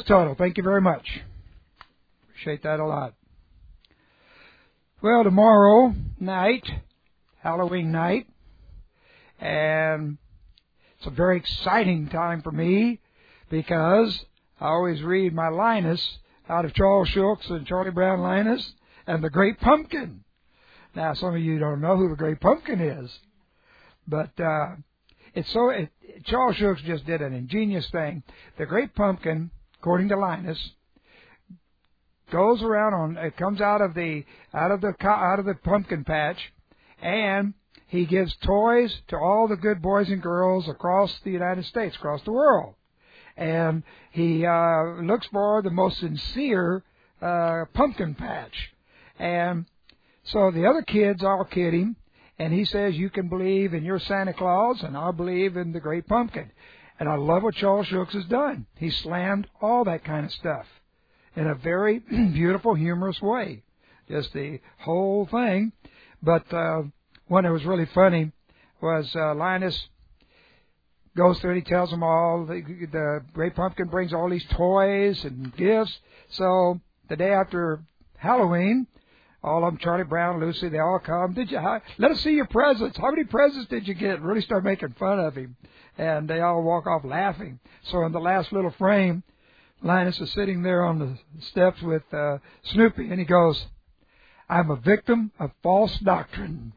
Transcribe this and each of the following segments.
Toto. Thank you very much. Appreciate that a lot. Well, tomorrow night, Halloween night, and it's a very exciting time for me because I always read my Linus out of Charles Schulz and Charlie Brown Linus and the Great Pumpkin. Now, some of you don't know who the Great Pumpkin is, but Charles Schulz just did an ingenious thing. The Great Pumpkin, according to Linus, goes around it comes out of the pumpkin patch, and he gives toys to all the good boys and girls across the United States, across the world. And he looks for the most sincere pumpkin patch. And so the other kids all kid him, and he says, you can believe in your Santa Claus, and I'll believe in the Great Pumpkin. And I love what Charles Schulz has done. He slammed all that kind of stuff in a very beautiful, humorous way. Just the whole thing. But one that was really funny was Linus goes through and he tells them all, the Great Pumpkin brings all these toys and gifts. So the day after Halloween, all of them, Charlie Brown, Lucy, they all come. Let us see your presents. How many presents did you get? Really start making fun of him. And they all walk off laughing. So in the last little frame, Linus is sitting there on the steps with Snoopy, and he goes, I'm a victim of false doctrine.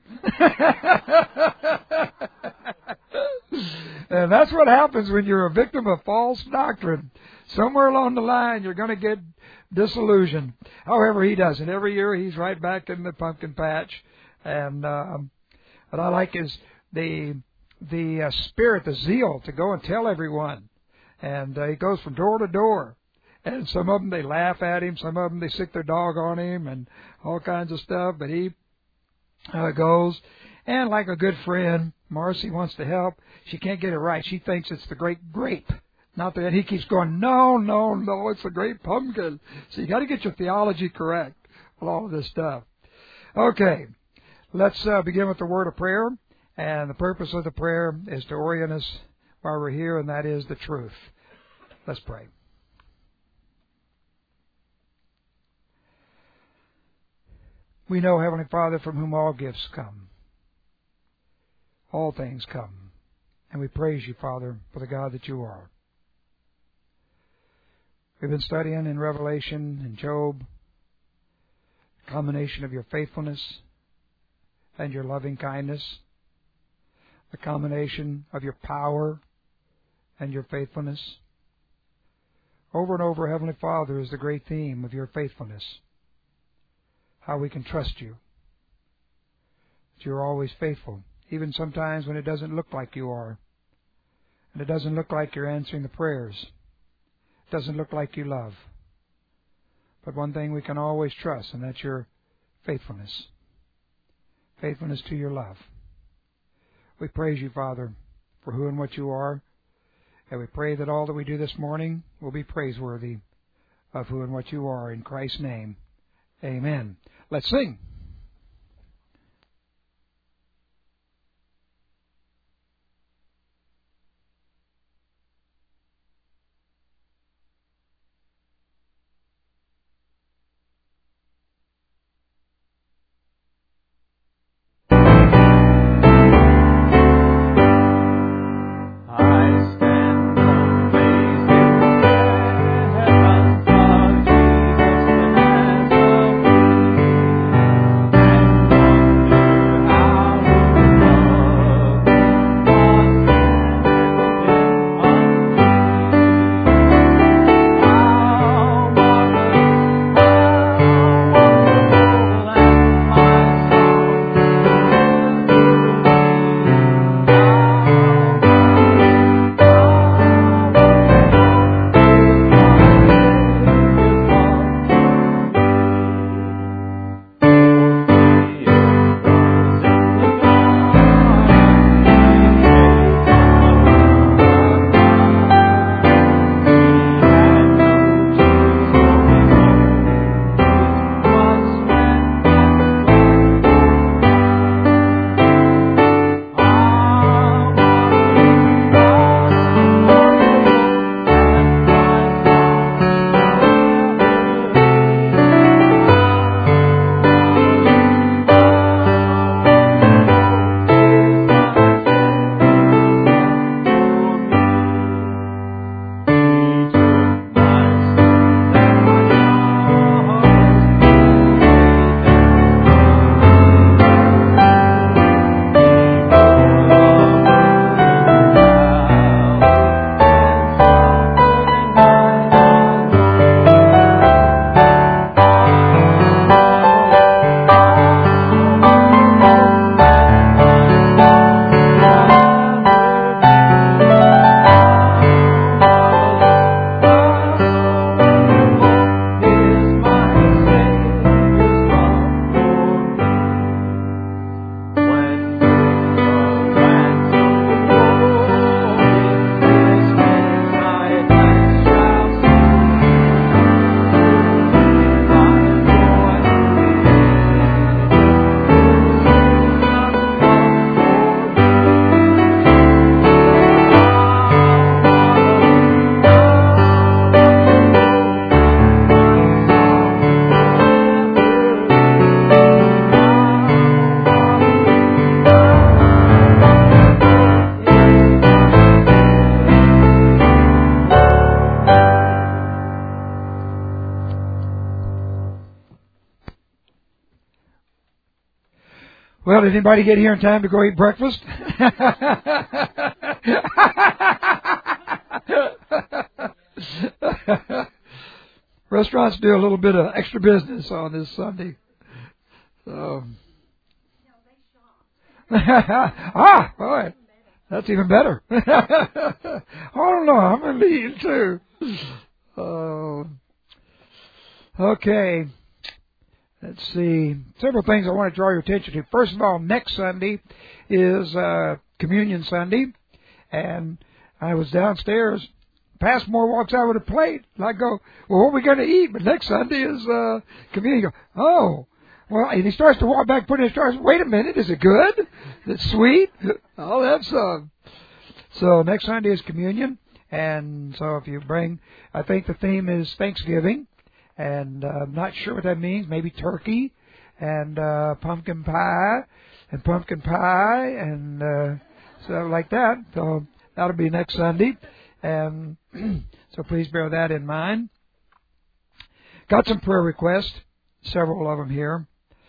And that's what happens when you're a victim of false doctrine. Somewhere along the line, you're going to get disillusioned. However, he doesn't. Every year, he's right back in the pumpkin patch. And what I like is the spirit, the zeal to go and tell everyone. And he goes from door to door. And some of them, they laugh at him. Some of them, they sick their dog on him and all kinds of stuff. But he goes. And like a good friend, Marcy wants to help. She can't get it right. She thinks it's the great grape. Not that. He keeps going, no, it's the Great Pumpkin. So you got to get your theology correct with all of this stuff. Okay, let's begin with the word of prayer. And the purpose of the prayer is to orient us while we're here, and that is the truth. Let's pray. We know, Heavenly Father, from whom all gifts come. All things come. And we praise you, Father, for the God that you are. We've been studying in Revelation and Job the combination of your faithfulness and your loving kindness, the combination of your power and your faithfulness. Over and over, Heavenly Father, is the great theme of your faithfulness. How we can trust you. That you're always faithful, even sometimes when it doesn't look like you are. And it doesn't look like you're answering the prayers. It doesn't look like you love. But one thing we can always trust, and that's your faithfulness. Faithfulness to your love. We praise you, Father, for who and what you are. And we pray that all that we do this morning will be praiseworthy of who and what you are. In Christ's name, amen. Let's sing. I stand amazed in the heavens of Jesus, the Well, did anybody get here in time to go eat breakfast? Restaurants do a little bit of extra business on this Sunday. So. Boy, that's even better. I don't know. I'm going to leave too. Okay. Let's see. Several things I want to draw your attention to. First of all, next Sunday is Communion Sunday. And I was downstairs. Passmore walks out with a plate. And I go, well, what are we going to eat? But next Sunday is Communion. Oh. Well, and he starts to walk back, putting his stars. Wait a minute, is it good? Is it sweet? I'll have some. So next Sunday is Communion. And so if you bring, I think the theme is Thanksgiving. And I'm not sure what that means. Maybe turkey and pumpkin pie and stuff like that. So that'll be next Sunday. And so please bear that in mind. Got some prayer requests, several of them here.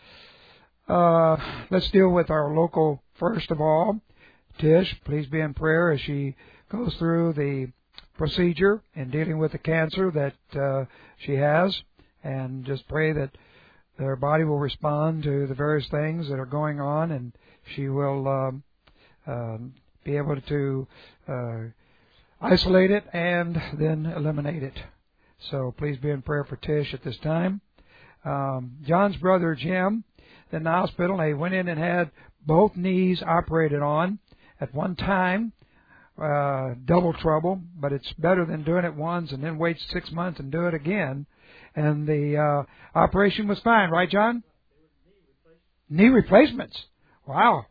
Let's deal with our local first of all. Tish, please be in prayer as she goes through the procedure in dealing with the cancer that she has, and just pray that her body will respond to the various things that are going on, and she will be able to isolate it and then eliminate it. So please be in prayer for Tish at this time. John's brother Jim, in the hospital, they went in and had both knees operated on at one time. Double trouble, but it's better than doing it once and then wait 6 months and do it again. And the operation was fine, right, John? Knee replacements. Wow.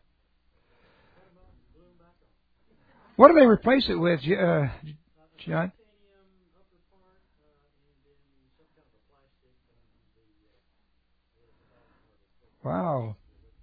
What do they replace it with, John? Wow.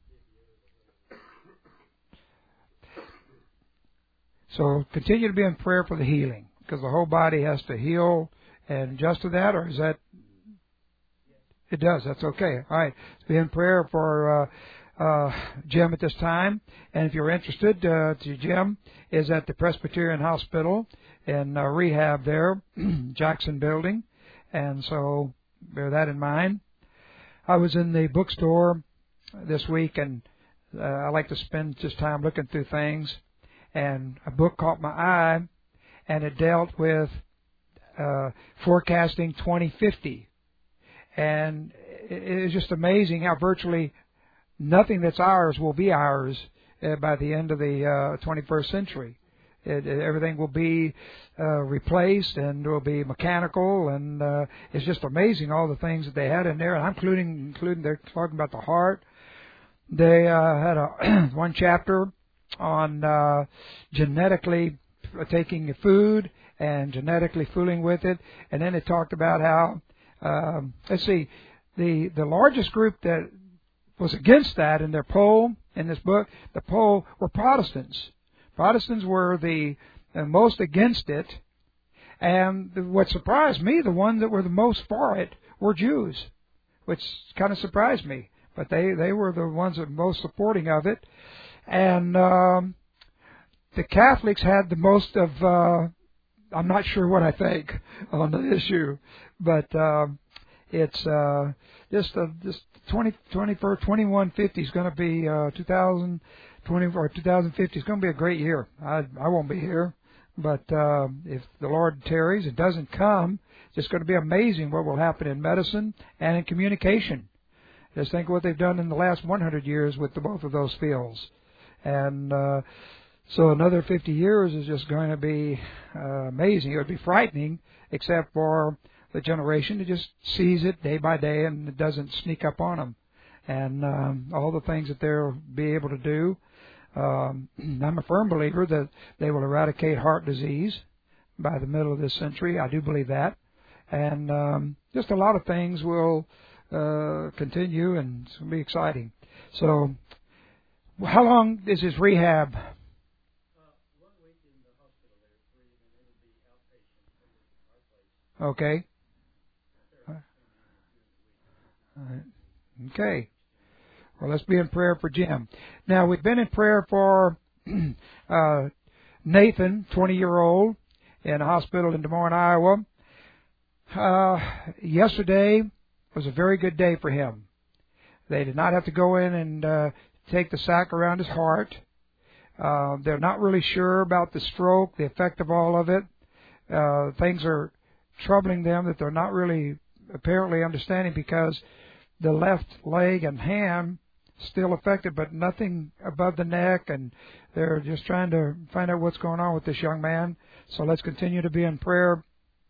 So continue to be in prayer for the healing, because the whole body has to heal and adjust to that, or is that? It does. That's okay. All right. Be in prayer for Jim at this time. And if you're interested, Jim is at the Presbyterian Hospital in rehab there, Jackson Building. And so bear that in mind. I was in the bookstore this week, and I like to spend just time looking through things. And a book caught my eye, and it dealt with forecasting 2050. And it is just amazing how virtually nothing that's ours will be ours by the end of the 21st century. Everything will be replaced and will be mechanical, and it's just amazing all the things that they had in there. And I'm including they're talking about the heart. They had one chapter on genetically taking food and genetically fooling with it, and then it talked about how let's see, the largest group that was against that in their poll in this book, the poll were Protestants. Protestants were the most against it, and what surprised me, the ones that were the most for it were Jews, which kind of surprised me. But they were the ones that were most supporting of it. And the Catholics had the most of, I'm not sure what I think on the issue, but it's just 2150 is going to be 2020 or 2050 is going to be a great year. I won't be here, but if the Lord tarries, it doesn't come, it's just going to be amazing what will happen in medicine and in communication. Just think what they've done in the last 100 years with both of those fields. And so another 50 years is just going to be amazing. It would be frightening, except for the generation that just sees it day by day and it doesn't sneak up on them. And all the things that they'll be able to do. I'm a firm believer that they will eradicate heart disease by the middle of this century. I do believe that. And just a lot of things will continue, and it's going to be exciting. So, how long is his rehab? 1 week in the hospital there, 3, and then it'll be outpatient Okay. All right. Okay. Well, let's be in prayer for Jim. Now, we've been in prayer for Nathan, 20-year-old, in a hospital in Des Moines, Iowa. Yesterday was a very good day for him. They did not have to go in and take the sac around his heart. They're not really sure about the stroke, the effect of all of it. Things are troubling them that they're not really apparently understanding, because the left leg and hand still affected, but nothing above the neck, and they're just trying to find out what's going on with this young man. So let's continue to be in prayer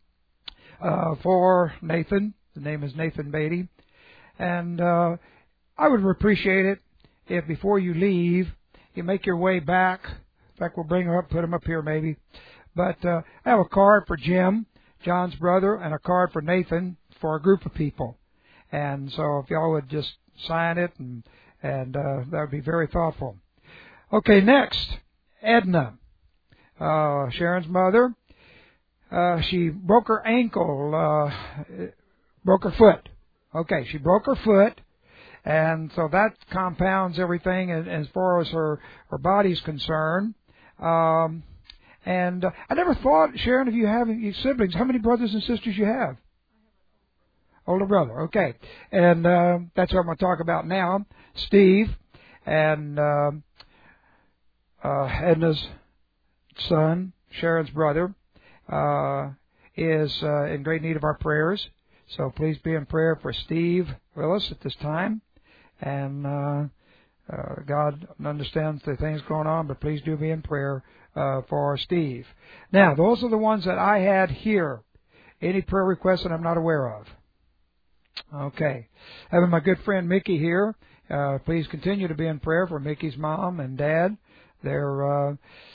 for Nathan. The name is Nathan Beatty. And I would appreciate it if before you leave, you make your way back. In fact, we'll bring him up, put him up here maybe. But I have a card for Jim, John's brother, and a card for Nathan for a group of people. And so if y'all would just sign it, and that would be very thoughtful. Okay, next, Edna, Sharon's mother. She broke her ankle, broke her foot. Okay, she broke her foot, and so that compounds everything as far as her body's concerned. And I never thought, Sharon, if you have any siblings, how many brothers and sisters you have? Older brother, okay. And that's what I'm going to talk about now. Steve and Edna's son, Sharon's brother, is in great need of our prayers. So please be in prayer for Steve Willis at this time. And God understands the things going on, but please do be in prayer for Steve. Now, those are the ones that I had here. Any prayer requests that I'm not aware of? Okay. Having my good friend Mickey here. Please continue to be in prayer for Mickey's mom and dad. They're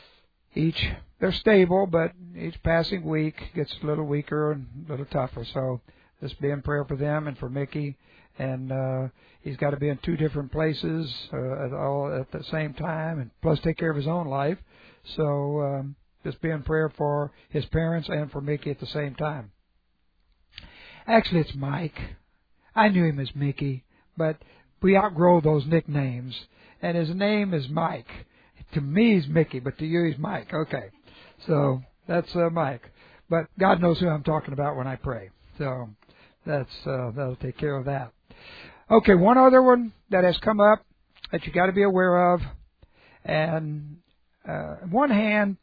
stable, but each passing week gets a little weaker and a little tougher. So just be in prayer for them and for Mickey. And he's got to be in two different places all at the same time, and plus take care of his own life. So just be in prayer for his parents and for Mickey at the same time. Actually, it's Mike. I knew him as Mickey, but we outgrow those nicknames. And his name is Mike. To me, he's Mickey, but to you, he's Mike. Okay. So that's Mike. But God knows who I'm talking about when I pray. So that'll take care of that. Okay, one other one that has come up that you got to be aware of. And on one hand,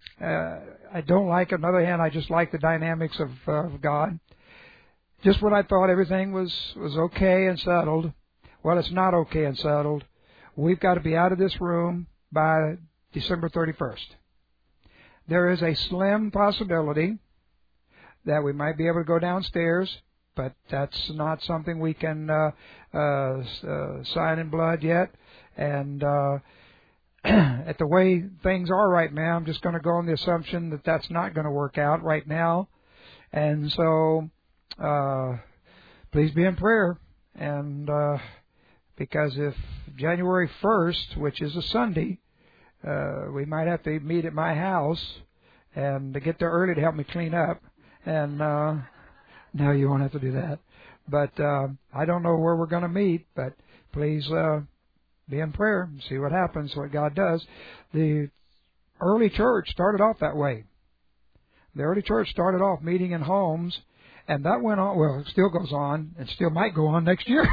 I don't like it. On the other hand, I just like the dynamics of God. Just when I thought everything was okay and settled, well, it's not okay and settled. We've got to be out of this room by December 31st. There is a slim possibility that we might be able to go downstairs, but that's not something we can sign in blood yet. And at the way things are right now, I'm just going to go on the assumption that that's not going to work out right now. And so please be in prayer. And because if January 1st, which is a Sunday, we might have to meet at my house and to get there early to help me clean up. And no, you won't have to do that. But I don't know where we're going to meet, but please be in prayer and see what happens, what God does. The early church started off that way. The early church started off meeting in homes, and that went on, well, it still goes on, and still might go on next year.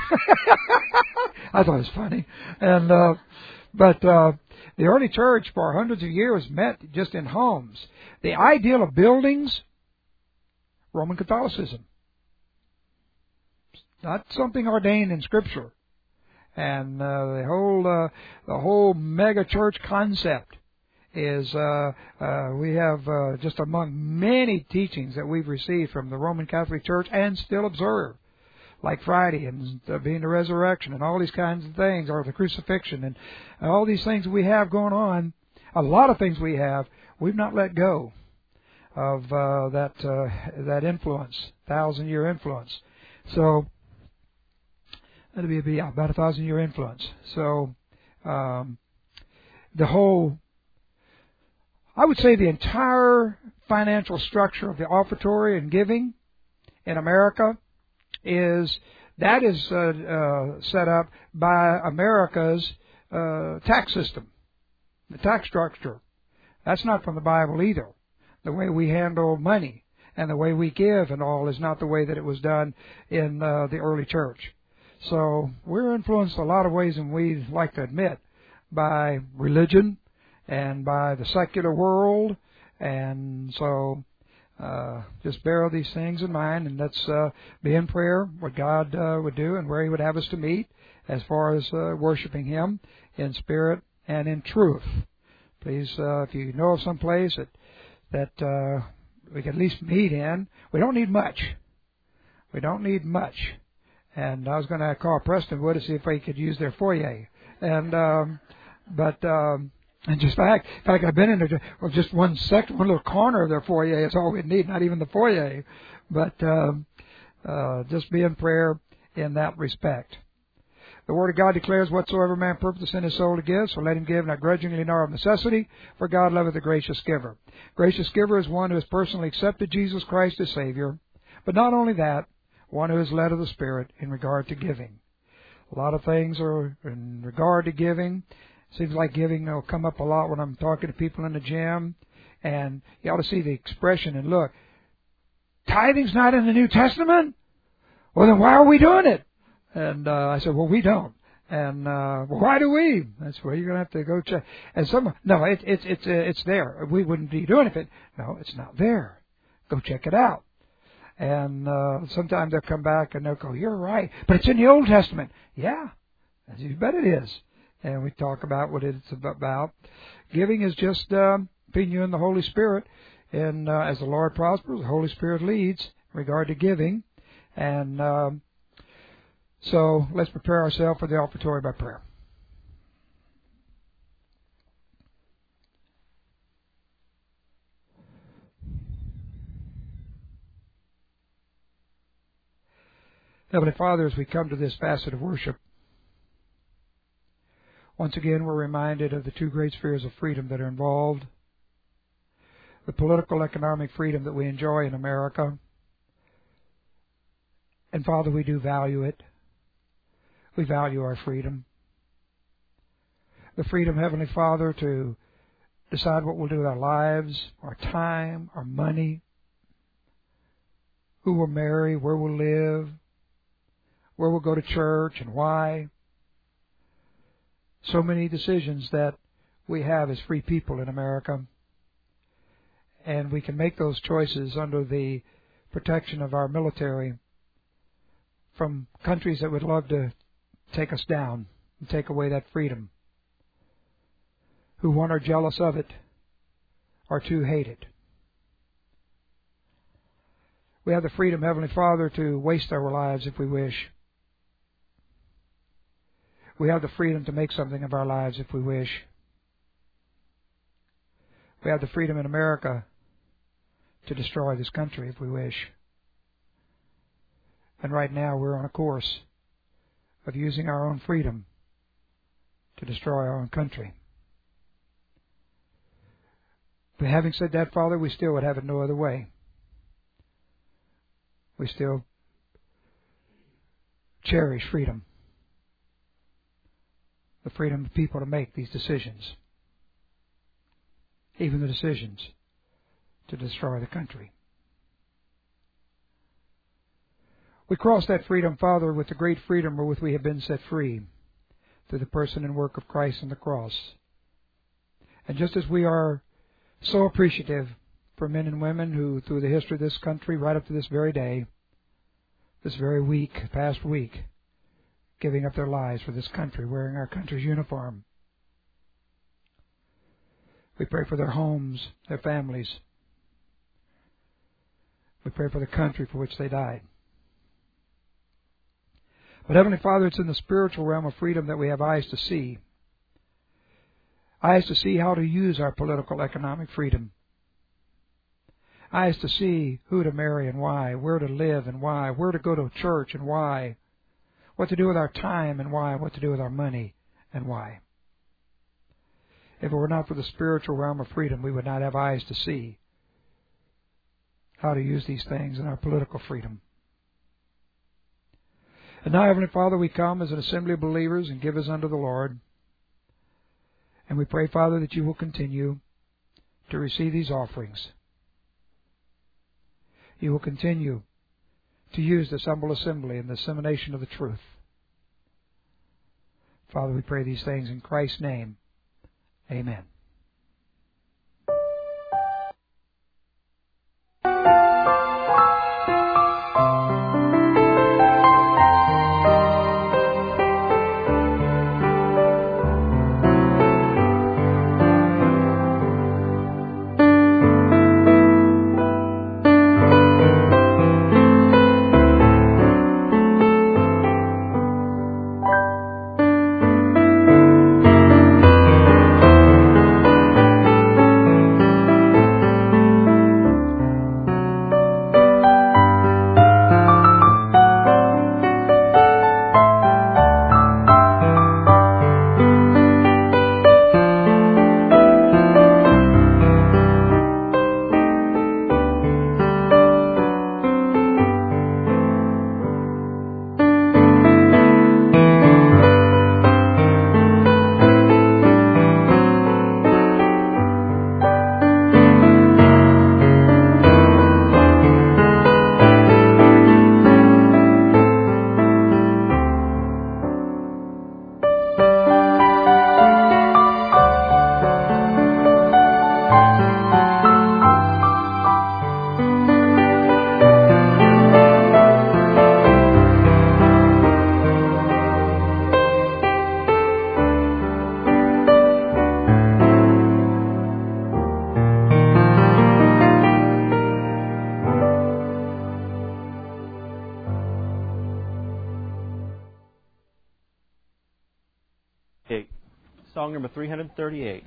I thought it was funny. And but the early church for hundreds of years met just in homes. The ideal of buildings, Roman Catholicism. Not something ordained in Scripture. And the whole mega church concept is we have just among many teachings that we've received from the Roman Catholic Church and still observe, like Friday and being the resurrection and all these kinds of things, or the crucifixion and all these things we have going on. A lot of things we have, we've not let go of that influence, 1,000-year influence. So that'll be about 1,000-year influence. So the whole, I would say the entire financial structure of the offertory and giving in America is That is set up by America's tax system, the tax structure. That's not from the Bible either. The way we handle money and the way we give and all is not the way that it was done in the early church. So we're influenced a lot of ways than we like to admit by religion and by the secular world. And so just bear these things in mind, and let's be in prayer what God would do and where He would have us to meet as far as worshiping Him in spirit and in truth. Please, if you know of some place that we can at least meet in, we don't need much. We don't need much. And I was going to call Prestonwood to see if they could use their foyer. And just in fact, I've been in there. Well, just one little corner of their foyer is all we need. Not even the foyer, but just be in prayer in that respect. The Word of God declares, "Whatsoever man purposeth in his soul to give, so let him give, not grudgingly nor of necessity, for God loveth a gracious giver." Gracious giver is one who has personally accepted Jesus Christ as Savior, but not only that, one who is led of the Spirit in regard to giving. A lot of things are in regard to giving. Seems like giving will come up a lot when I'm talking to people in the gym, and you ought to see the expression and look. Tithing's not in the New Testament? Well, then why are we doing it? And I said, well, we don't. And well, why do we? That's where you're going to have to go check. And it's there. We wouldn't be doing it. No, it's not there. Go check it out. And sometimes they'll come back and they'll go, you're right, but it's in the Old Testament. Yeah, you bet it is. And we talk about what it's about. Giving is just being you in the Holy Spirit. And as the Lord prospers, the Holy Spirit leads in regard to giving. And so let's prepare ourselves for the offertory by prayer. Heavenly Father, as we come to this facet of worship, once again we're reminded of the two great spheres of freedom that are involved. The political, economic freedom that we enjoy in America. And Father, we do value it. We value our freedom. The freedom, Heavenly Father, to decide what we'll do with our lives, our time, our money, who we'll marry, where we'll live, where we'll go to church and why. So many decisions that we have as free people in America. And we can make those choices under the protection of our military from countries that would love to take us down and take away that freedom, who one are jealous of it or two hate it. We have the freedom, Heavenly Father, to waste our lives if we wish. We have the freedom to make something of our lives if we wish. We have the freedom in America to destroy this country if we wish. And right now we're on a course of using our own freedom to destroy our own country. But having said that, Father, we still would have it no other way. We still cherish freedom. The freedom of people to make these decisions. Even the decisions to destroy the country. We cross that freedom, Father, with the great freedom wherewith we have been set free through the person and work of Christ on the cross. And just as we are so appreciative for men and women who, through the history of this country, right up to this very day, this very week, past week, giving up their lives for this country, wearing our country's uniform. We pray for their homes, their families. We pray for the country for which they died. But Heavenly Father, it's in the spiritual realm of freedom that we have eyes to see. Eyes to see how to use our political, economic freedom. Eyes to see who to marry and why, where to live and why, where to go to church and why, what to do with our time and why, what to do with our money and why. If it were not for the spiritual realm of freedom, we would not have eyes to see how to use these things in our political freedom. And now, Heavenly Father, we come as an assembly of believers and give us unto the Lord. And we pray, Father, that you will continue to receive these offerings. You will continue to use this humble assembly in the dissemination of the truth. Father, we pray these things in Christ's name. Amen. Song number 338.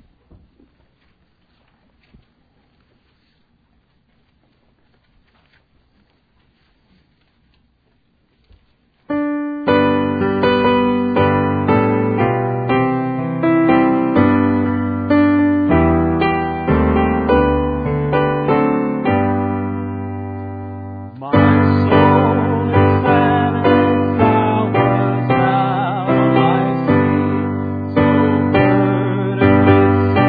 So burdened with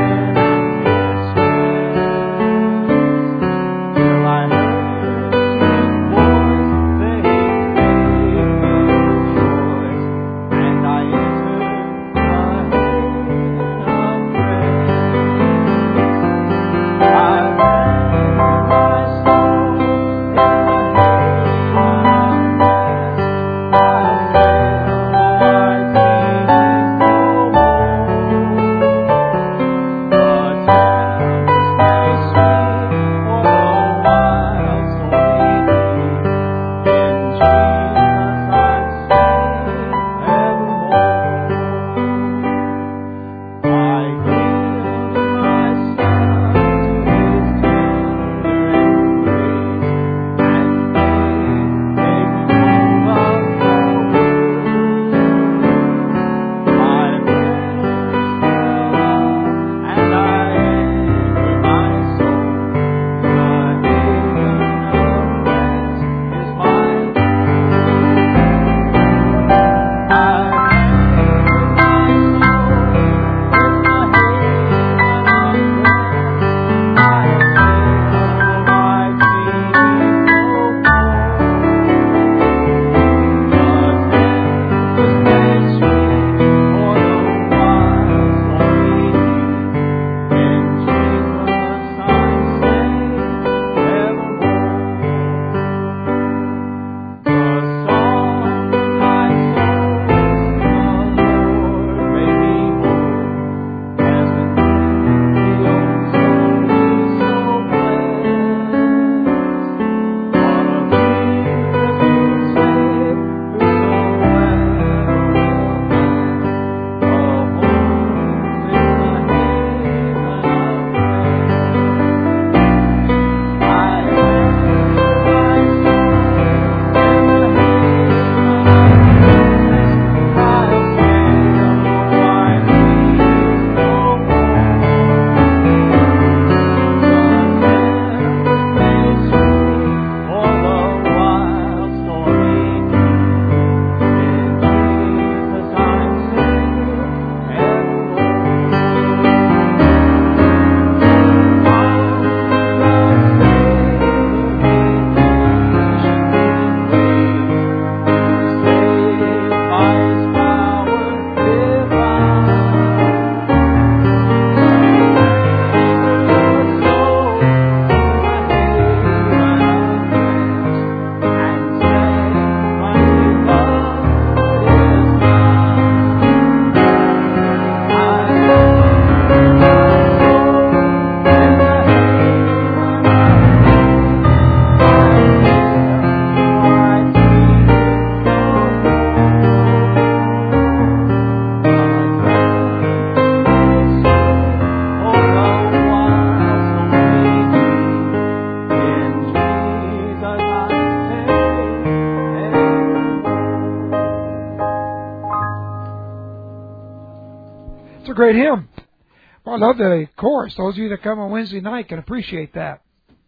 great hymn. Well, I love the chorus. Those of you that come on Wednesday night can appreciate that.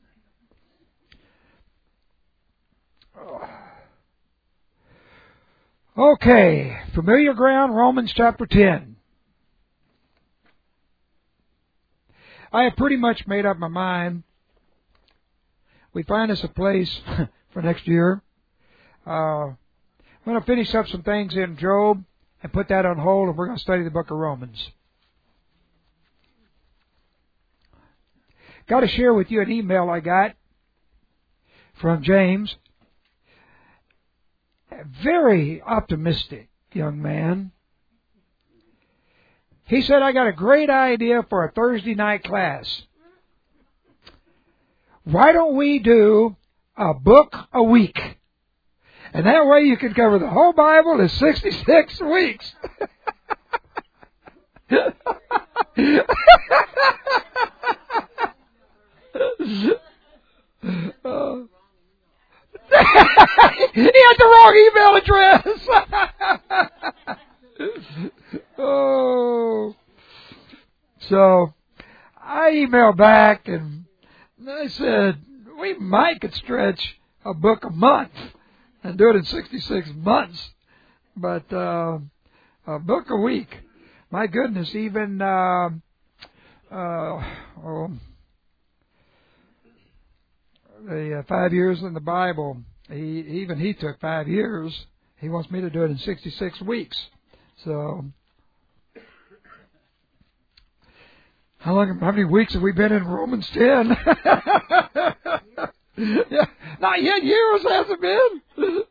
Okay, familiar ground, Romans chapter 10. I have pretty much made up my mind. We find us a place for next year. I'm going to finish up some things in Job and put that on hold, and we're going to study the book of Romans. Got to share with you an email I got from James. A very optimistic young man. He said, I got a great idea for a Thursday night class. Why don't we do a book a week? And that way you can cover the whole Bible in 66 weeks. He had the wrong email address. Oh. So I emailed back and I said, we might could stretch a book a month and do it in 66 months. But a book a week. My goodness, even the 5 years in the Bible, he took 5 years. He wants me to do it in 66 weeks. So, how many weeks have we been in Romans 10? Yeah, not yet years, has it been?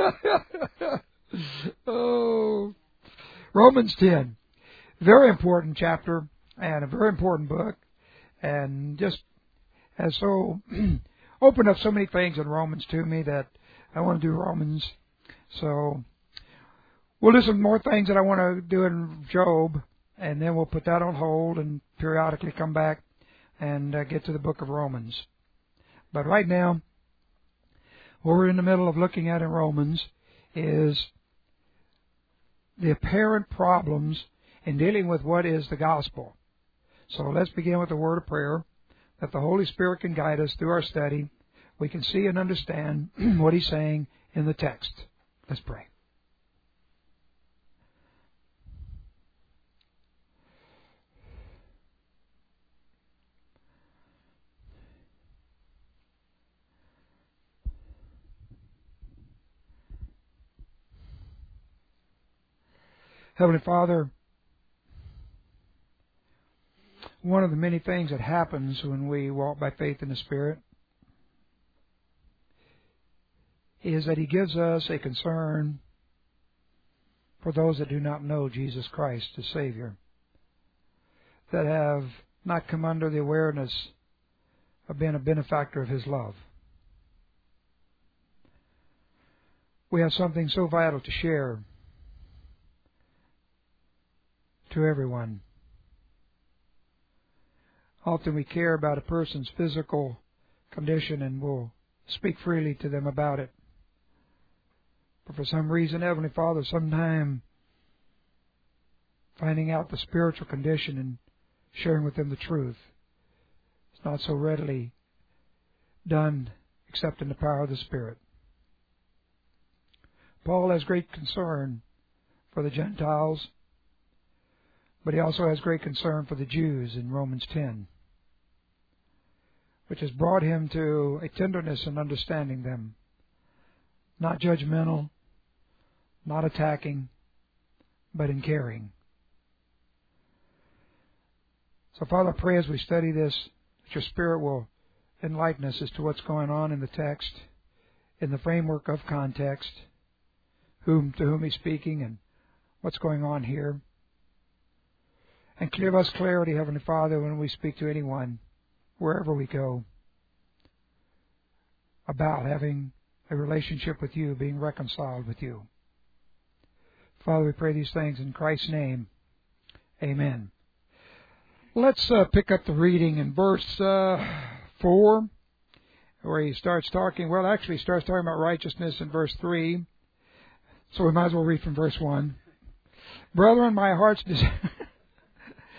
Oh, Romans 10. Very important chapter and a very important book. And just has so opened up so many things in Romans to me that I want to do Romans. So we'll do some more things that I want to do in Job, and then we'll put that on hold and periodically come back and get to the book of Romans. But right now, what we're in the middle of looking at in Romans is the apparent problems in dealing with what is the gospel. So let's begin with a word of prayer, that the Holy Spirit can guide us through our study. We can see and understand what He's saying in the text. Let's pray. Heavenly Father, one of the many things that happens when we walk by faith in the Spirit is that He gives us a concern for those that do not know Jesus Christ as Savior, that have not come under the awareness of being a benefactor of His love. We have something so vital to share to everyone. Often we care about a person's physical condition and will speak freely to them about it. But for some reason, Heavenly Father, sometime finding out the spiritual condition and sharing with them the truth, it's not so readily done except in the power of the Spirit. Paul has great concern for the Gentiles, but he also has great concern for the Jews in Romans 10, which has brought him to a tenderness in understanding them. Not judgmental, not attacking, but in caring. So, Father, I pray as we study this, that your Spirit will enlighten us as to what's going on in the text, in the framework of context, to whom He's speaking, and what's going on here. And give us clarity, Heavenly Father, when we speak to anyone, wherever we go, about having a relationship with you, being reconciled with you. Father, we pray these things in Christ's name. Amen. Let's pick up the reading in verse 4, where he starts talking, he starts talking about righteousness in verse 3. So we might as well read from verse 1. Brethren, my heart's desire...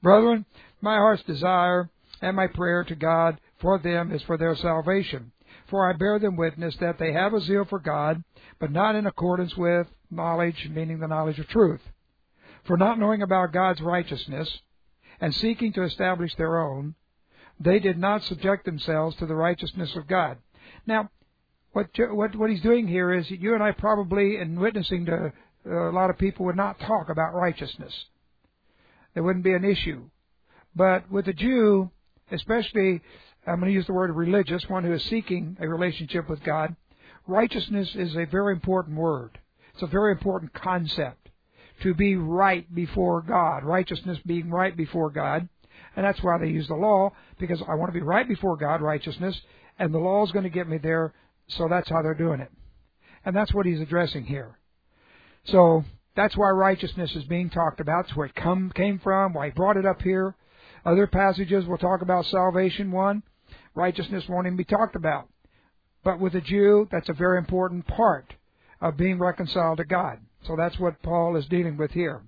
Brethren, my heart's desire and my prayer to God for them is for their salvation. For I bear them witness that they have a zeal for God, but not in accordance with knowledge, meaning the knowledge of truth. For not knowing about God's righteousness, and seeking to establish their own, they did not subject themselves to the righteousness of God. Now, what he's doing here is, you and I probably, in witnessing to a lot of people, would not talk about righteousness. There wouldn't be an issue. But with a Jew, especially, I'm going to use the word religious, one who is seeking a relationship with God, righteousness is a very important word. It's a very important concept. To be right before God. Righteousness being right before God. And that's why they use the law, because I want to be right before God, righteousness, and the law is going to get me there, so that's how they're doing it. And that's what he's addressing here. So that's why righteousness is being talked about. That's where it came from, why he brought it up here. Other passages will talk about salvation, one. Righteousness won't even be talked about. But with a Jew, that's a very important part of being reconciled to God. So that's what Paul is dealing with here.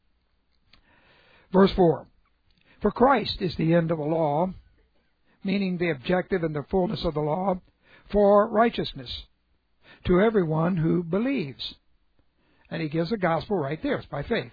Verse 4. For Christ is the end of the law, meaning the objective and the fullness of the law, for righteousness to everyone who believes. And he gives the gospel right there. It's by faith.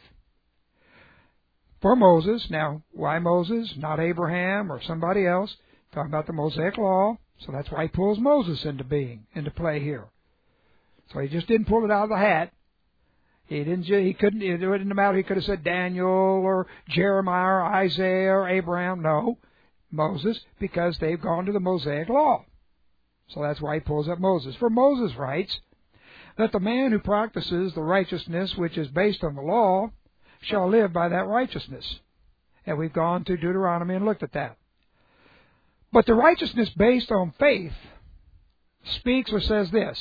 For Moses, now, why Moses? Not Abraham or somebody else. Talking about the Mosaic law. So that's why he pulls Moses into play here. So he just didn't pull it out of the hat. He couldn't, it didn't matter. He could have said Daniel or Jeremiah or Isaiah or Abraham. No, Moses, because they've gone to the Mosaic law. So that's why he pulls up Moses. For Moses writes that the man who practices the righteousness which is based on the law shall live by that righteousness. And we've gone to Deuteronomy and looked at that. But the righteousness based on faith speaks or says this: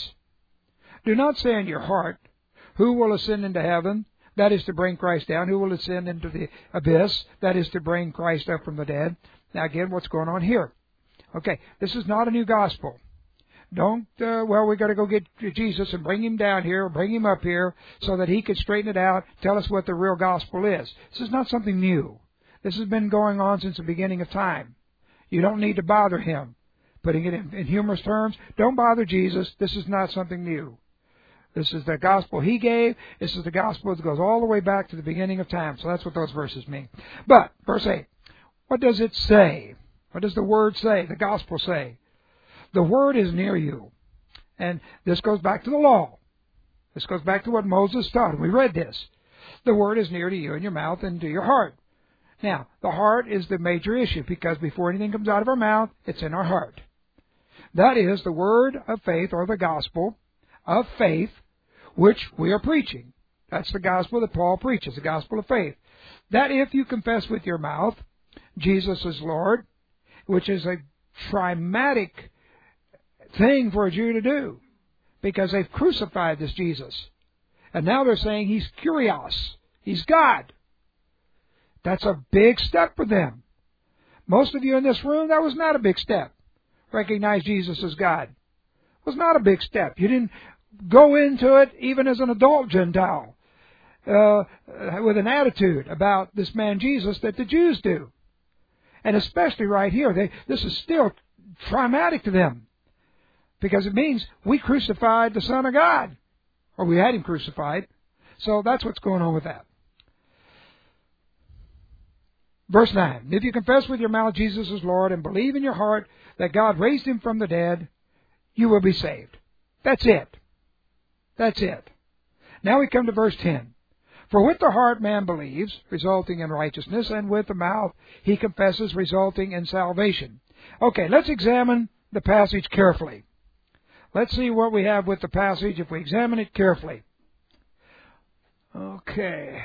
do not say in your heart, who will ascend into heaven? That is to bring Christ down. Who will ascend into the abyss? That is to bring Christ up from the dead. Now again, what's going on here? Okay, this is not a new gospel. Don't, we got to go get Jesus and bring him down here, bring him up here, so that he can straighten it out, tell us what the real gospel is. This is not something new. This has been going on since the beginning of time. You don't need to bother him. Putting it in humorous terms, don't bother Jesus. This is not something new. This is the gospel he gave. This is the gospel that goes all the way back to the beginning of time. So that's what those verses mean. But, verse 8, what does it say? What does the word say, the gospel say? The word is near you. And this goes back to the law. This goes back to what Moses taught. We read this. The word is near to you in your mouth and to your heart. Now, the heart is the major issue, because before anything comes out of our mouth, it's in our heart. That is the word of faith, or the gospel of faith, which we are preaching. That's the gospel that Paul preaches, the gospel of faith. That if you confess with your mouth Jesus is Lord, which is a trimatic thing for a Jew to do, because they've crucified this Jesus. And now they're saying he's Kyrios, he's God. That's a big step for them. Most of you in this room, that was not a big step. Recognize Jesus as God. It was not a big step. You didn't go into it even as an adult Gentile with an attitude about this man Jesus that the Jews do. And especially right here, this is still traumatic to them, because it means we crucified the Son of God, or we had him crucified. So that's what's going on with that. Verse 9, if you confess with your mouth Jesus is Lord and believe in your heart that God raised him from the dead, you will be saved. That's it. That's it. Now we come to verse 10. For with the heart man believes, resulting in righteousness, and with the mouth he confesses, resulting in salvation. Okay, let's examine the passage carefully. Let's see what we have with the passage if we examine it carefully. Okay.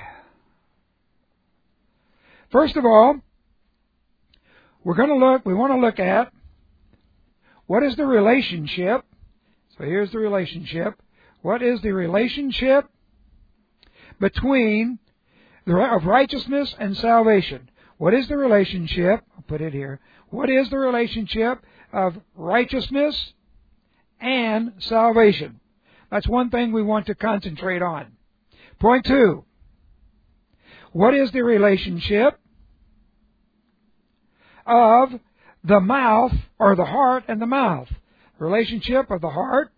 First of all, we want to look at what is the relationship. So here's the relationship. What is the relationship between of righteousness and salvation? What is the relationship? I'll put it here. What is the relationship of righteousness and salvation? That's one thing we want to concentrate on. Point 2. What is the relationship of the mouth, or the heart and the mouth. Relationship of the heart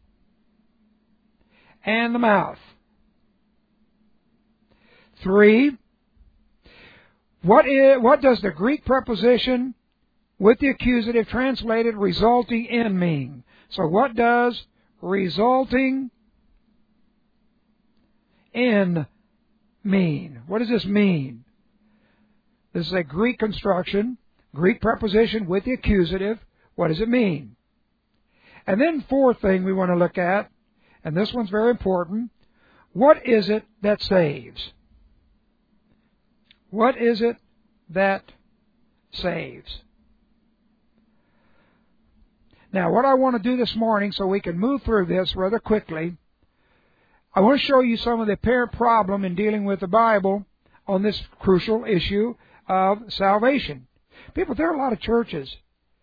and the mouth. 3, what does the Greek preposition with the accusative translated resulting in mean? So what does resulting in mean? What does this mean? This is a Greek construction, Greek preposition with the accusative. What does it mean? And then 4th thing we want to look at, and this one's very important, what is it that saves? What is it that saves? Now, what I want to do this morning, so we can move through this rather quickly, I want to show you some of the apparent problem in dealing with the Bible on this crucial issue of salvation. People, there are a lot of churches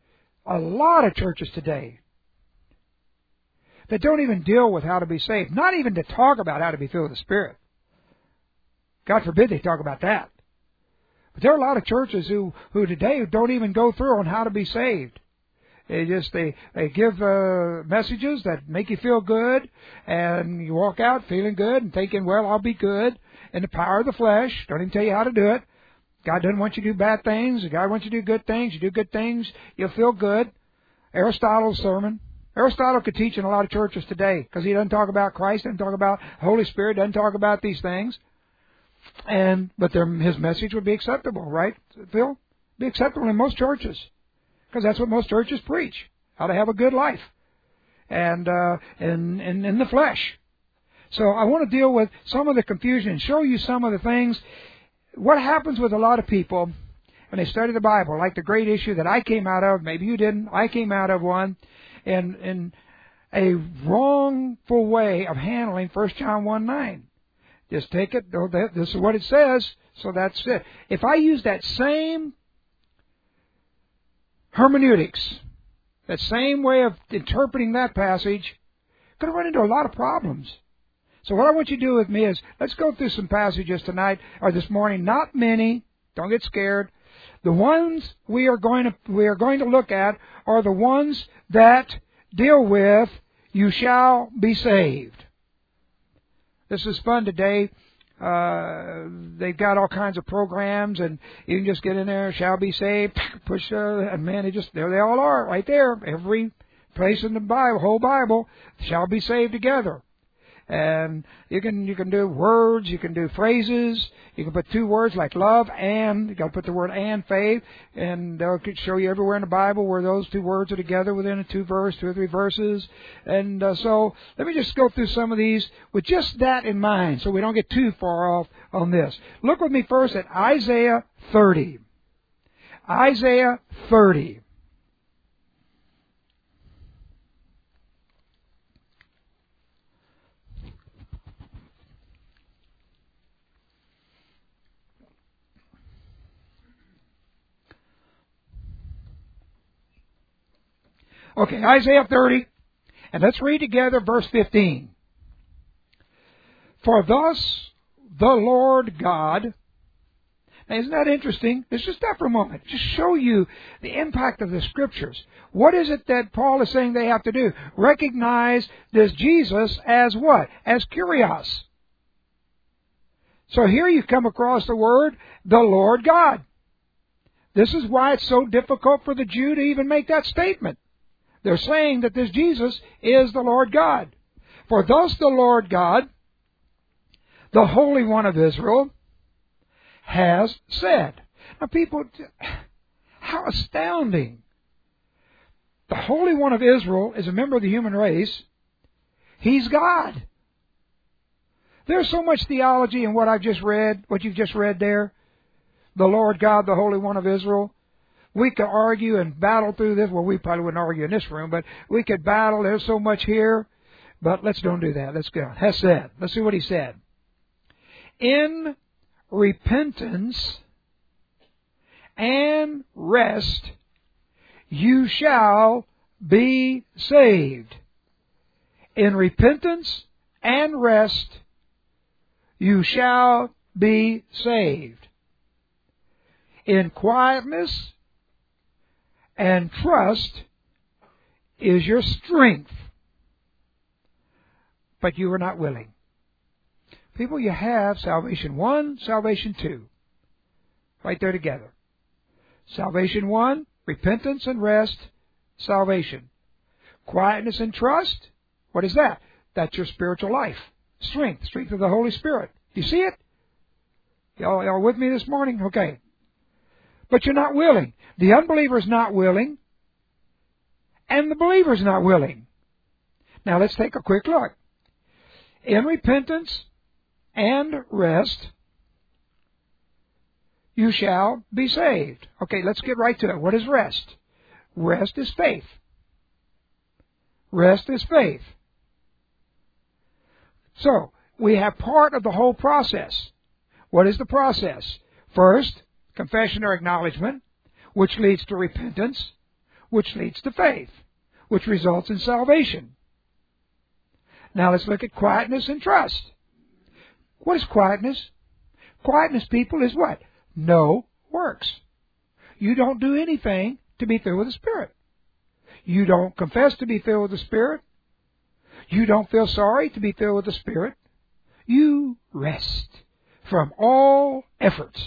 today that don't even deal with how to be saved, not even to talk about how to be filled with the Spirit. God forbid they talk about that. But there are a lot of churches who today don't even go through on how to be saved. They give messages that make you feel good, and you walk out feeling good and thinking, well, I'll be good in the power of the flesh. Don't even tell you how to do it. God doesn't want you to do bad things. God wants you to do good things. You do good things, you'll feel good. Aristotle's sermon. Aristotle could teach in a lot of churches today because he doesn't talk about Christ, doesn't talk about the Holy Spirit, doesn't talk about these things. But his message would be acceptable, right, Phil? Be acceptable in most churches because that's what most churches preach: how to have a good life and in the flesh. So I want to deal with some of the confusion and show you some of the things. What happens with a lot of people when they study the Bible, like the great issue that I came out of, maybe you didn't, I came out of one, in a wrongful way of handling 1 John 1:9. Just take it, this is what it says, so that's it. If I use that same hermeneutics, that same way of interpreting that passage, I'm going to run into a lot of problems. So what I want you to do with me is, let's go through some passages tonight, or this morning, not many, don't get scared. The ones we are going to look at are the ones that deal with, you shall be saved. This is fun today. They've got all kinds of programs, and you can just get in there, shall be saved, push, and man, there they all are, right there. Every place in the Bible, whole Bible, shall be saved together. And you can do words, you can do phrases, you can put 2 words like love and, you got to put the word and faith, and they'll show you everywhere in the Bible where those 2 words are together within a 2 or 3 verses. And so let me just go through some of these with just that in mind, so we don't get too far off on this. Look with me first at Isaiah 30. Isaiah 30. Okay, Isaiah 30, and let's read together verse 15. For thus the Lord God... Now, isn't that interesting? Let's just stop for a moment. Just show you the impact of the Scriptures. What is it that Paul is saying they have to do? Recognize this Jesus as what? As Kyrios. So here you come across the word, the Lord God. This is why it's so difficult for the Jew to even make that statement. They're saying that this Jesus is the Lord God. For thus the Lord God, the Holy One of Israel, has said. Now people, how astounding. The Holy One of Israel is a member of the human race. He's God. There's so much theology in what I've just read, what you've just read there. The Lord God, the Holy One of Israel. We could argue and battle through this. Well, we probably wouldn't argue in this room, but we could battle. There's so much here. But let's don't do that. Let's go. Has said. Let's see what he said. In repentance and rest you shall be saved. In repentance and rest you shall be saved. In quietness and trust is your strength. But you are not willing. People, you have salvation 1, salvation 2. Right there together. Salvation 1, repentance and rest, salvation. Quietness and trust, what is that? That's your spiritual life. Strength of the Holy Spirit. You see it? Y'all with me this morning? Okay. But you're not willing. The unbeliever's not willing, and the believer's not willing. Now let's take a quick look. In repentance and rest, you shall be saved. Okay, let's get right to it. What is rest? Rest is faith. Rest is faith. So, we have part of the whole process. What is the process? First, confession or acknowledgement, which leads to repentance, which leads to faith, which results in salvation. Now let's look at quietness and trust. What is quietness? Quietness, people, is what? No works. You don't do anything to be filled with the Spirit. You don't confess to be filled with the Spirit. You don't feel sorry to be filled with the Spirit. You rest from all efforts.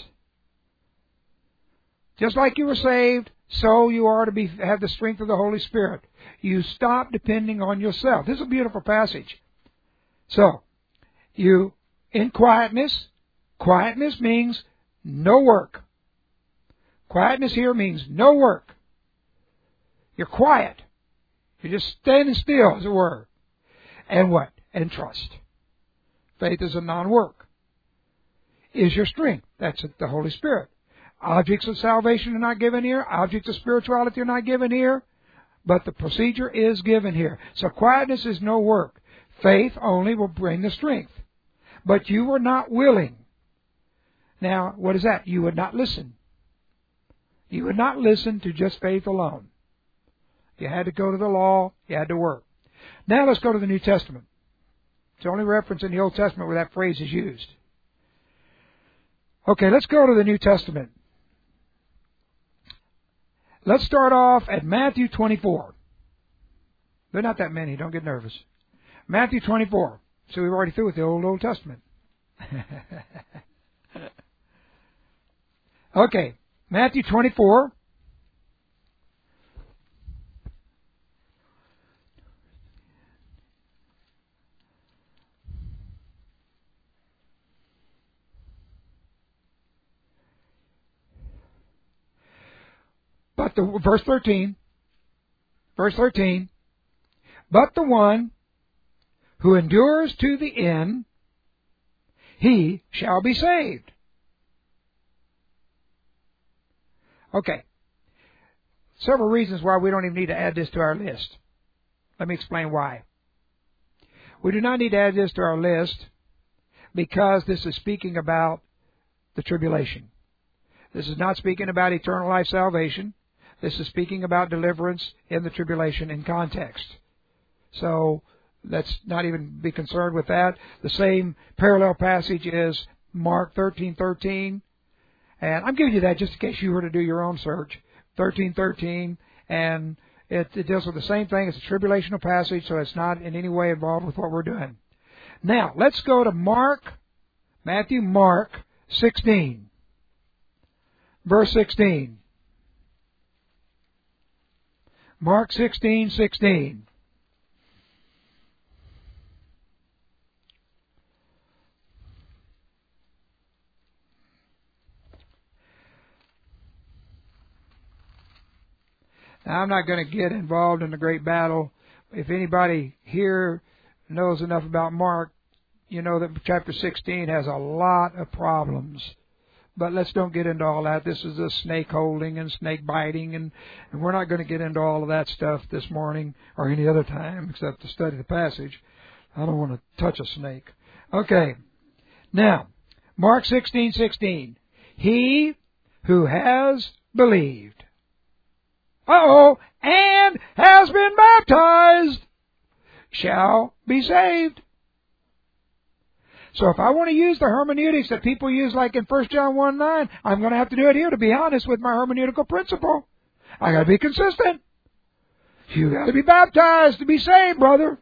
Just like you were saved, so you are to have the strength of the Holy Spirit. You stop depending on yourself. This is a beautiful passage. So, you, in quietness means no work. Quietness here means no work. You're quiet. You're just standing still, as it were. And what? And trust. Faith is a non-work. Is your strength. That's the Holy Spirit. Objects of salvation are not given here. Objects of spirituality are not given here. But the procedure is given here. So quietness is no work. Faith only will bring the strength. But you were not willing. Now, what is that? You would not listen. You would not listen to just faith alone. You had to go to the law. You had to work. Now let's go to the New Testament. It's the only reference in the Old Testament where that phrase is used. Okay, let's go to the New Testament. Let's start off at Matthew 24. They're not that many. Don't get nervous. Matthew 24. So we've already through with the Old Testament. Okay, Matthew 24. But verse 13, but the one who endures to the end, he shall be saved. Okay. Several reasons why we don't even need to add this to our list. Let me explain why. We do not need to add this to our list because this is speaking about the tribulation. This is not speaking about eternal life salvation. This is speaking about deliverance in the tribulation in context. So let's not even be concerned with that. The same parallel passage is Mark 13:13. And I'm giving you that just in case you were to do your own search. 13:13. And it deals with the same thing. It's a tribulational passage, so it's not in any way involved with what we're doing. Now, let's go to Mark 16. Verse 16. Mark 16:16. Now, I'm not going to get involved in the great battle. If anybody here knows enough about Mark, you know that chapter 16 has a lot of problems. But let's don't get into all that. This is a snake holding and snake biting, and we're not going to get into all of that stuff this morning or any other time except to study the passage. I don't want to touch a snake. Okay. Now, Mark 16:16. He who has believed. And has been baptized shall be saved. So if I want to use the hermeneutics that people use like in 1 John 1:9, I'm going to have to do it here to be honest with my hermeneutical principle. I got to be consistent. You got to be baptized to be saved, brother.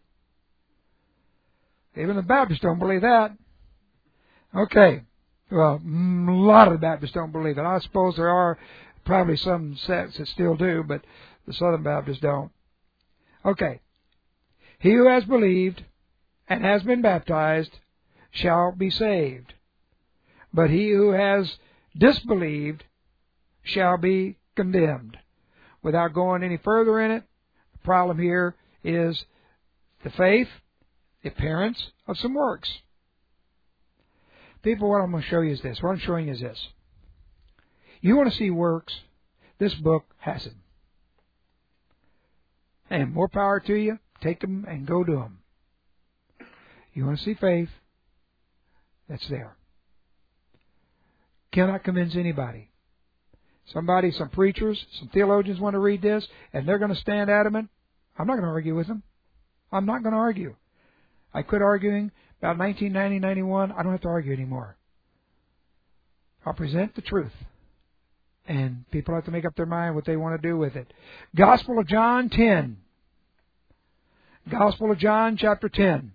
Even the Baptists don't believe that. Okay. Well, a lot of the Baptists don't believe it. I suppose there are probably some sects that still do, but the Southern Baptists don't. Okay. He who has believed and has been baptized shall be saved. But he who has disbelieved shall be condemned. Without going any further in it, the problem here is the faith, the appearance of some works. People, what I'm going to show you is this. What I'm showing you is this. You want to see works? This book has them. And more power to you. Take them and go do them. You want to see faith? That's there. Cannot convince anybody. Somebody, some preachers, some theologians want to read this, and they're going to stand adamant. I'm not going to argue with them. I'm not going to argue. I quit arguing about 1990, 91. I don't have to argue anymore. I'll present the truth. And people have to make up their mind what they want to do with it. Gospel of John 10. Gospel of John, chapter 10.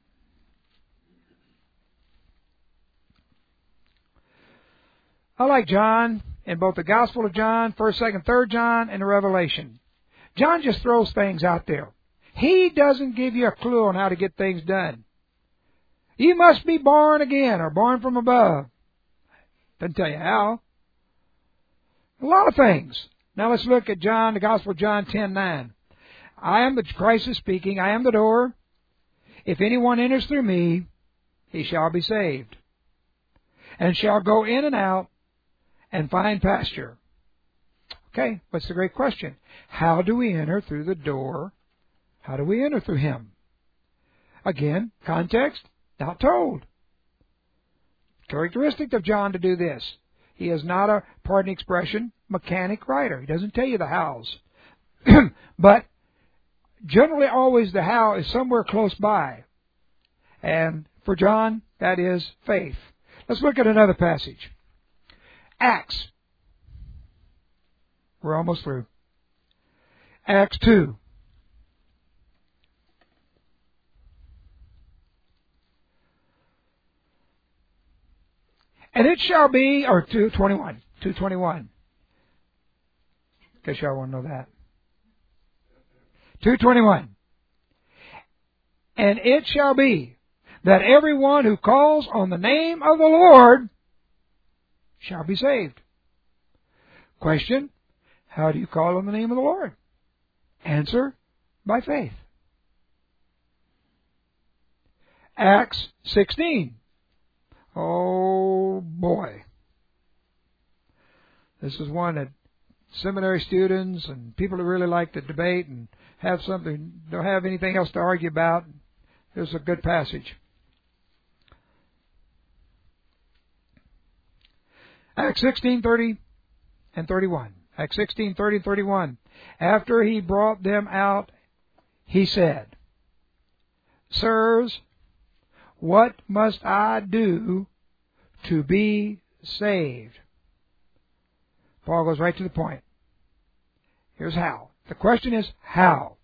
I like John in both the Gospel of John, 1st, 2nd, 3rd John, and the Revelation. John just throws things out there. He doesn't give you a clue on how to get things done. You must be born again or born from above. Doesn't tell you how. A lot of things. Now let's look at John, the Gospel of John 10:9. Christ is speaking, I am the door. If anyone enters through me, he shall be saved, and shall go in and out and find pasture. Okay, what's the great question? How do we enter through the door? How do we enter through Him? Again, context, not told. Characteristic of John to do this. He is not a, pardon the expression, mechanic writer. He doesn't tell you the hows. But generally always the how is somewhere close by. And for John, that is faith. Let's look at another passage. Acts. We're almost through. Acts 2. And it shall be, or 2:21. 2:21. Guess y'all want to know that. 2:21. And it shall be that everyone who calls on the name of the Lord shall be saved. Question, how do you call on the name of the Lord? Answer, by faith. Acts 16. Oh boy. This is one that seminary students and people who really like to debate and have something, don't have anything else to argue about. Here's a good passage. Acts 16:30 and 31. Acts 16:30 and 31. After he brought them out, he said, Sirs, what must I do to be saved? Paul goes right to the point. Here's how. The question is, how?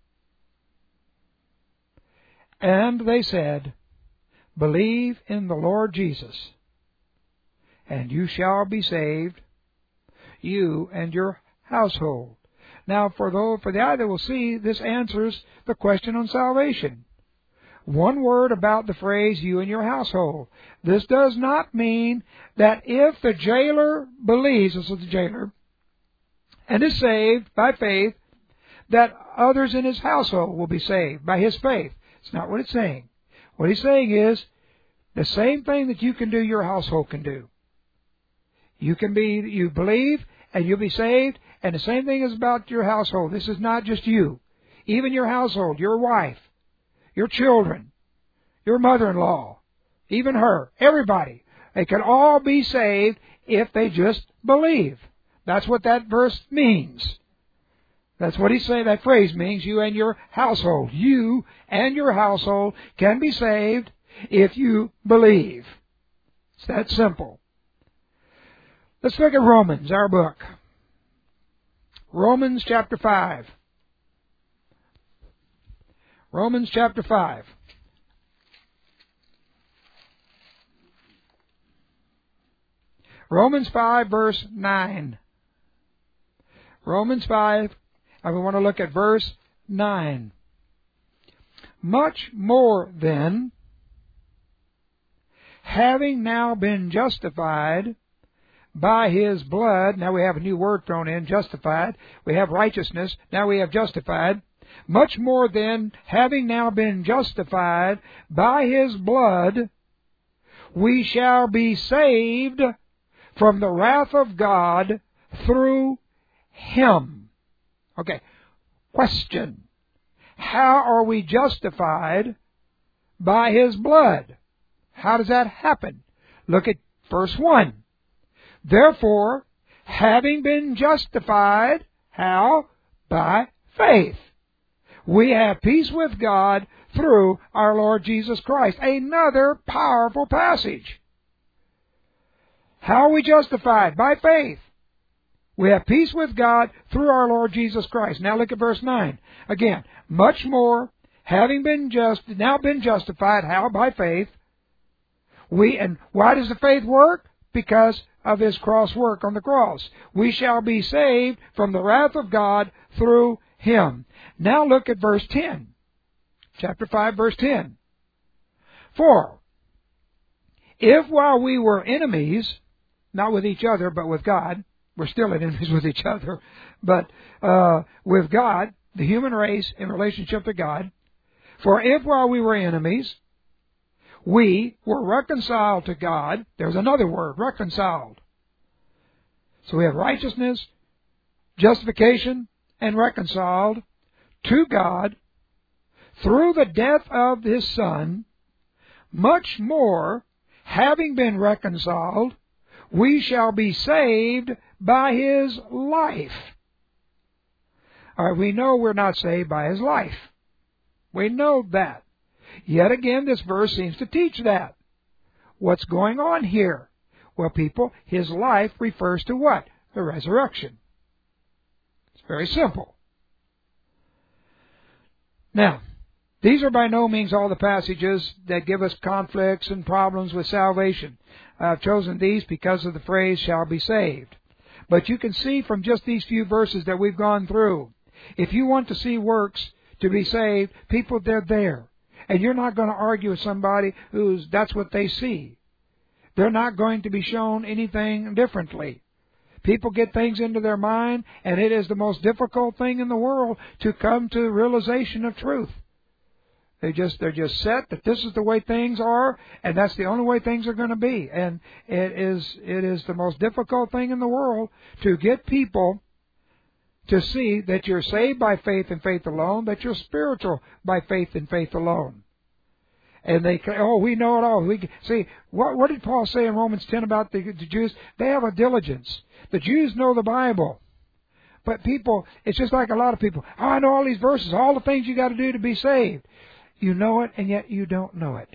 And they said, Believe in the Lord Jesus, and you shall be saved, you and your household. Now, for the eye that will see, this answers the question on salvation. One word about the phrase, you and your household. This does not mean that if the jailer believes, this is the jailer, and is saved by faith, that others in his household will be saved by his faith. It's not what it's saying. What he's saying is, the same thing that you can do, your household can do. You believe, and you'll be saved, and the same thing is about your household. This is not just you. Even your household, your wife, your children, your mother-in-law, even her, everybody. They can all be saved if they just believe. That's what that verse means. That's what he's saying. That phrase means, you and your household. You and your household can be saved if you believe. It's that simple. Let's look at Romans, our book. Romans chapter 5. Romans chapter 5. Romans 5 verse 9. Romans 5, and we want to look at verse 9. Much more then, having now been justified by His blood, now we have a new word thrown in, justified. We have righteousness, now we have justified. Much more then, having now been justified by His blood, we shall be saved from the wrath of God through Him. Okay, question. How are we justified by His blood? How does that happen? Look at verse 1. Therefore, having been justified, how? By faith. We have peace with God through our Lord Jesus Christ. Another powerful passage. How are we justified? By faith. We have peace with God through our Lord Jesus Christ. Now look at verse 9. Again, much more, having been now been justified, how? By faith. And why does the faith work? Because of His cross work on the cross. We shall be saved from the wrath of God through Him. Now look at verse 10. Chapter 5, verse 10. For, if while we were enemies, not with each other, but with God, we're still enemies with each other, but with God, the human race in relationship to God, for if while we were enemies, we were reconciled to God. There's another word, reconciled. So we have righteousness, justification, and reconciled to God through the death of His Son. Much more, having been reconciled, we shall be saved by His life. All right, we know we're not saved by His life. We know that. Yet again, this verse seems to teach that. What's going on here? Well, people, His life refers to what? The resurrection. It's very simple. Now, these are by no means all the passages that give us conflicts and problems with salvation. I've chosen these because of the phrase, shall be saved. But you can see from just these few verses that we've gone through, if you want to see works to be saved, people, they're there. And you're not going to argue with somebody that's what they see. They're not going to be shown anything differently. People get things into their mind, and it is the most difficult thing in the world to come to the realization of truth. They're just set that this is the way things are, and that's the only way things are going to be. And it is the most difficult thing in the world to get people to see that you're saved by faith and faith alone, that you're spiritual by faith and faith alone. And they, we know it all. See, what did Paul say in Romans 10 about the Jews? They have a diligence. The Jews know the Bible. But people, it's just like a lot of people. I know all these verses, all the things you got to do to be saved. You know it, and yet you don't know it.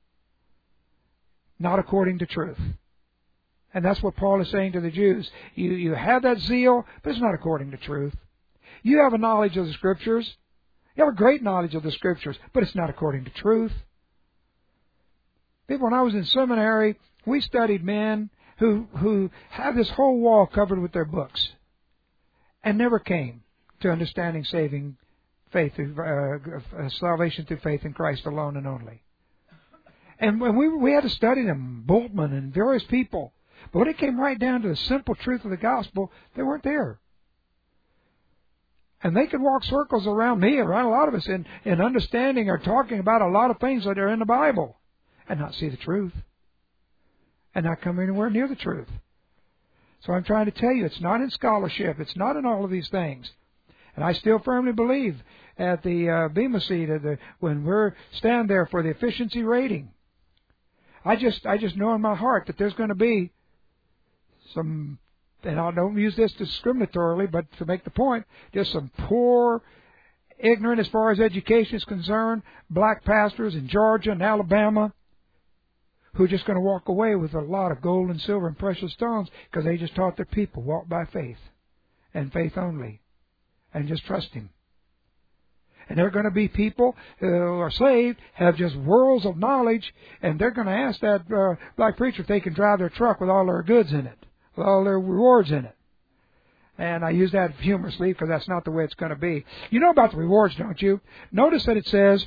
Not according to truth. And that's what Paul is saying to the Jews. You have that zeal, but it's not according to truth. You have a knowledge of the Scriptures. You have a great knowledge of the Scriptures, but it's not according to truth. People, when I was in seminary, we studied men who have this whole wall covered with their books and never came to understanding saving faith, salvation through faith in Christ alone and only. And when we had to study them, Bultmann and various people. But when it came right down to the simple truth of the gospel, they weren't there. And they could walk circles around me, around a lot of us, in understanding or talking about a lot of things that are in the Bible and not see the truth and not come anywhere near the truth. So I'm trying to tell you, it's not in scholarship. It's not in all of these things. And I still firmly believe at the Bema seat, when we're stand there for the efficiency rating, I just know in my heart that there's going to be some, and I don't use this discriminatorily, but to make the point, just some poor, ignorant as far as education is concerned, black pastors in Georgia and Alabama who are just going to walk away with a lot of gold and silver and precious stones because they just taught their people walk by faith and faith only. And just trust Him. And there are going to be people who are saved, have just worlds of knowledge, and they're going to ask that black preacher if they can drive their truck with all their goods in it, with all their rewards in it. And I use that humorously because that's not the way it's going to be. You know about the rewards, don't you? Notice that it says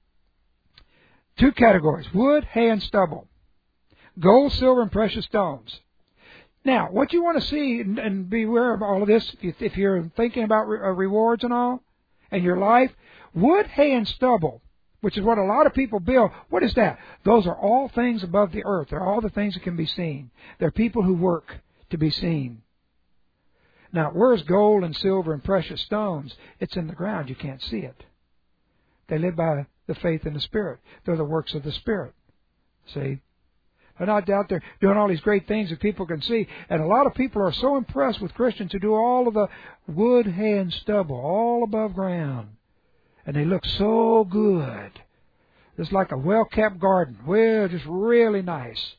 2 categories: wood, hay, and stubble. Gold, silver, and precious stones. Now, what you want to see and be aware of all of this, if you're thinking about rewards and all, and your life, wood, hay, and stubble, which is what a lot of people build. What is that? Those are all things above the earth. They're all the things that can be seen. They're people who work to be seen. Now, where's gold and silver and precious stones? It's in the ground. You can't see it. They live by the faith in the Spirit. They're the works of the Spirit. See? They're not out there doing all these great things that people can see. And a lot of people are so impressed with Christians who do all of the wood, hay, and stubble, all above ground. And they look so good. It's like a well-kept garden. Well, just really nice.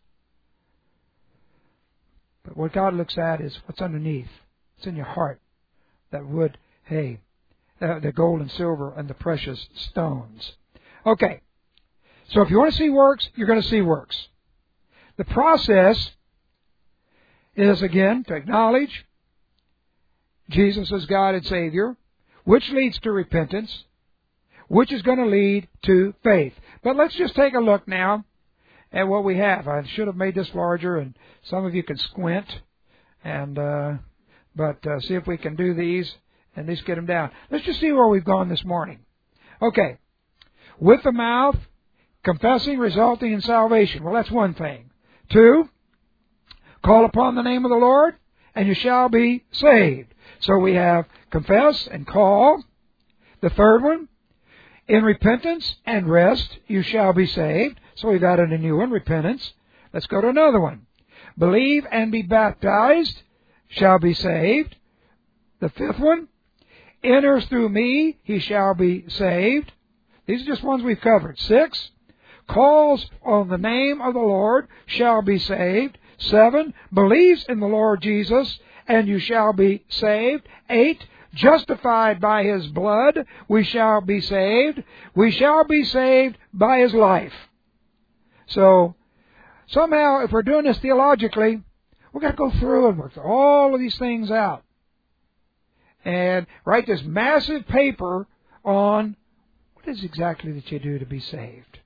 But what God looks at is what's underneath. It's in your heart. That wood, hay, the gold and silver, and the precious stones. Okay. So if you want to see works, you're going to see works. The process is, again, to acknowledge Jesus as God and Savior, which leads to repentance, which is going to lead to faith. But let's just take a look now at what we have. I should have made this larger, and some of you can squint, and see if we can do these and at least get them down. Let's just see where we've gone this morning. Okay. With the mouth, confessing, resulting in salvation. Well, that's one thing. 2, call upon the name of the Lord, and you shall be saved. So we have confess and call. The third one, in repentance and rest, you shall be saved. So we've added a new one, repentance. Let's go to another one. Believe and be baptized, shall be saved. The 5th one, enters through me, he shall be saved. These are just ones we've covered. 6, calls on the name of the Lord, shall be saved. 7, believes in the Lord Jesus, and you shall be saved. 8, justified by His blood, we shall be saved. We shall be saved by His life. So, somehow, if we're doing this theologically, we've got to go through and work all of these things out. And write this massive paper on what is exactly that you do to be saved.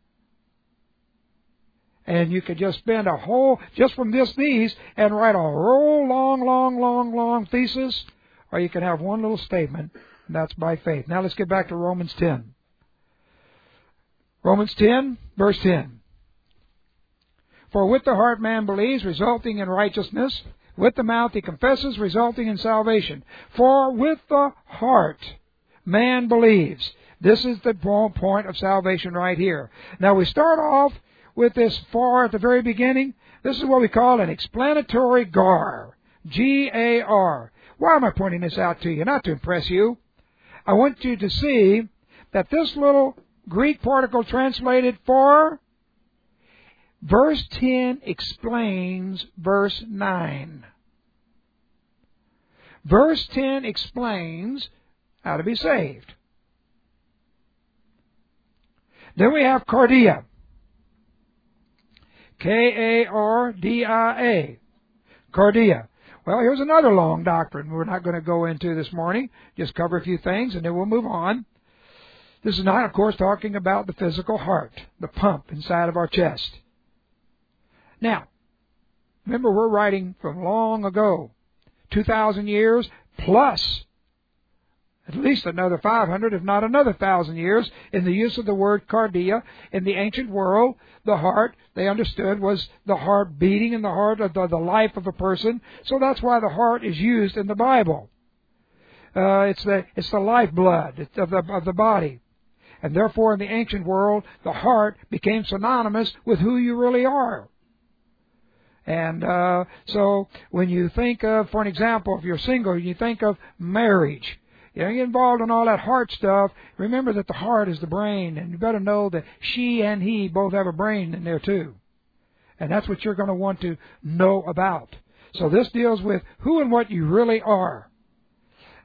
And you could just spend a whole, just from these, and write a whole long thesis, or you can have one little statement, and that's by faith. Now let's get back to Romans 10. Romans 10, verse 10. For with the heart man believes, resulting in righteousness. With the mouth he confesses, resulting in salvation. For with the heart man believes. This is the point of salvation right here. Now we start off with this for at the very beginning. This is what we call an explanatory gar. G-A-R. Why am I pointing this out to you? Not to impress you. I want you to see that this little Greek particle translated for, verse 10 explains verse 9. Verse 10 explains how to be saved. Then we have cardia. K-A-R-D-I-A. Cardia. Well, here's another long doctrine we're not going to go into this morning. Just cover a few things and then we'll move on. This is not, of course, talking about the physical heart, the pump inside of our chest. Now, remember we're writing from long ago, 2,000 years plus at least another 500, if not another 1,000 years, in the use of the word cardia. In the ancient world, the heart, they understood, was the heart beating in the heart of the life of a person. So that's why the heart is used in the Bible. It's the lifeblood of the body. And therefore, in the ancient world, the heart became synonymous with who you really are. And so when you think of, for an example, if you're single, you think of marriage. You don't get involved in all that heart stuff. Remember that the heart is the brain, and you better know that she and he both have a brain in there too. And that's what you're going to want to know about. So this deals with who and what you really are.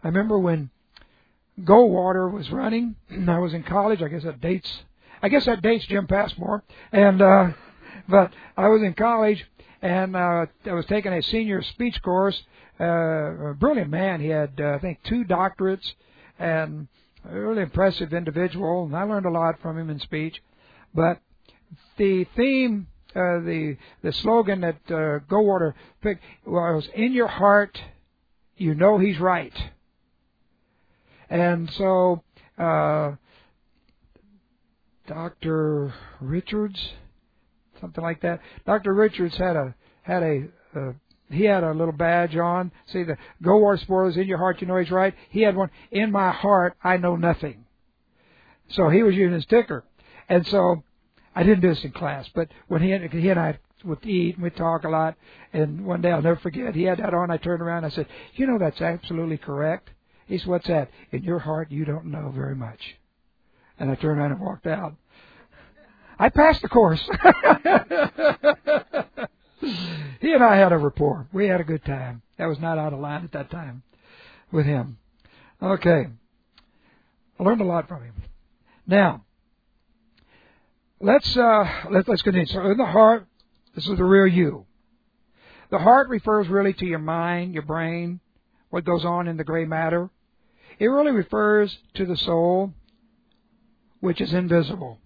I remember when Goldwater was running. I was in college. I guess that dates Jim Passmore. And but I was in college, and I was taking a senior speech course. A brilliant man. He had, I think, 2 doctorates, and a really impressive individual. And I learned a lot from him in speech. But the theme, the slogan that Goldwater picked was, "In your heart, you know he's right." And so, Dr. Richards, something like that. Dr. Richards had a little badge on. See, the Goldwater spoilers, "In your heart, you know he's right." He had one, "In my heart, I know nothing." So he was using his ticker. And so, I didn't do this in class, but when he and I would eat and we'd talk a lot, and one day I'll never forget, he had that on. I turned around and I said, "You know, that's absolutely correct." He said, "What's that?" "In your heart, you don't know very much." And I turned around and walked out. I passed the course. He and I had a rapport. We had a good time. That was not out of line at that time with him. Okay. I learned a lot from him. Now, let's continue. So in the heart, this is the real you. The heart refers really to your mind, your brain, what goes on in the gray matter. It really refers to the soul, which is invisible.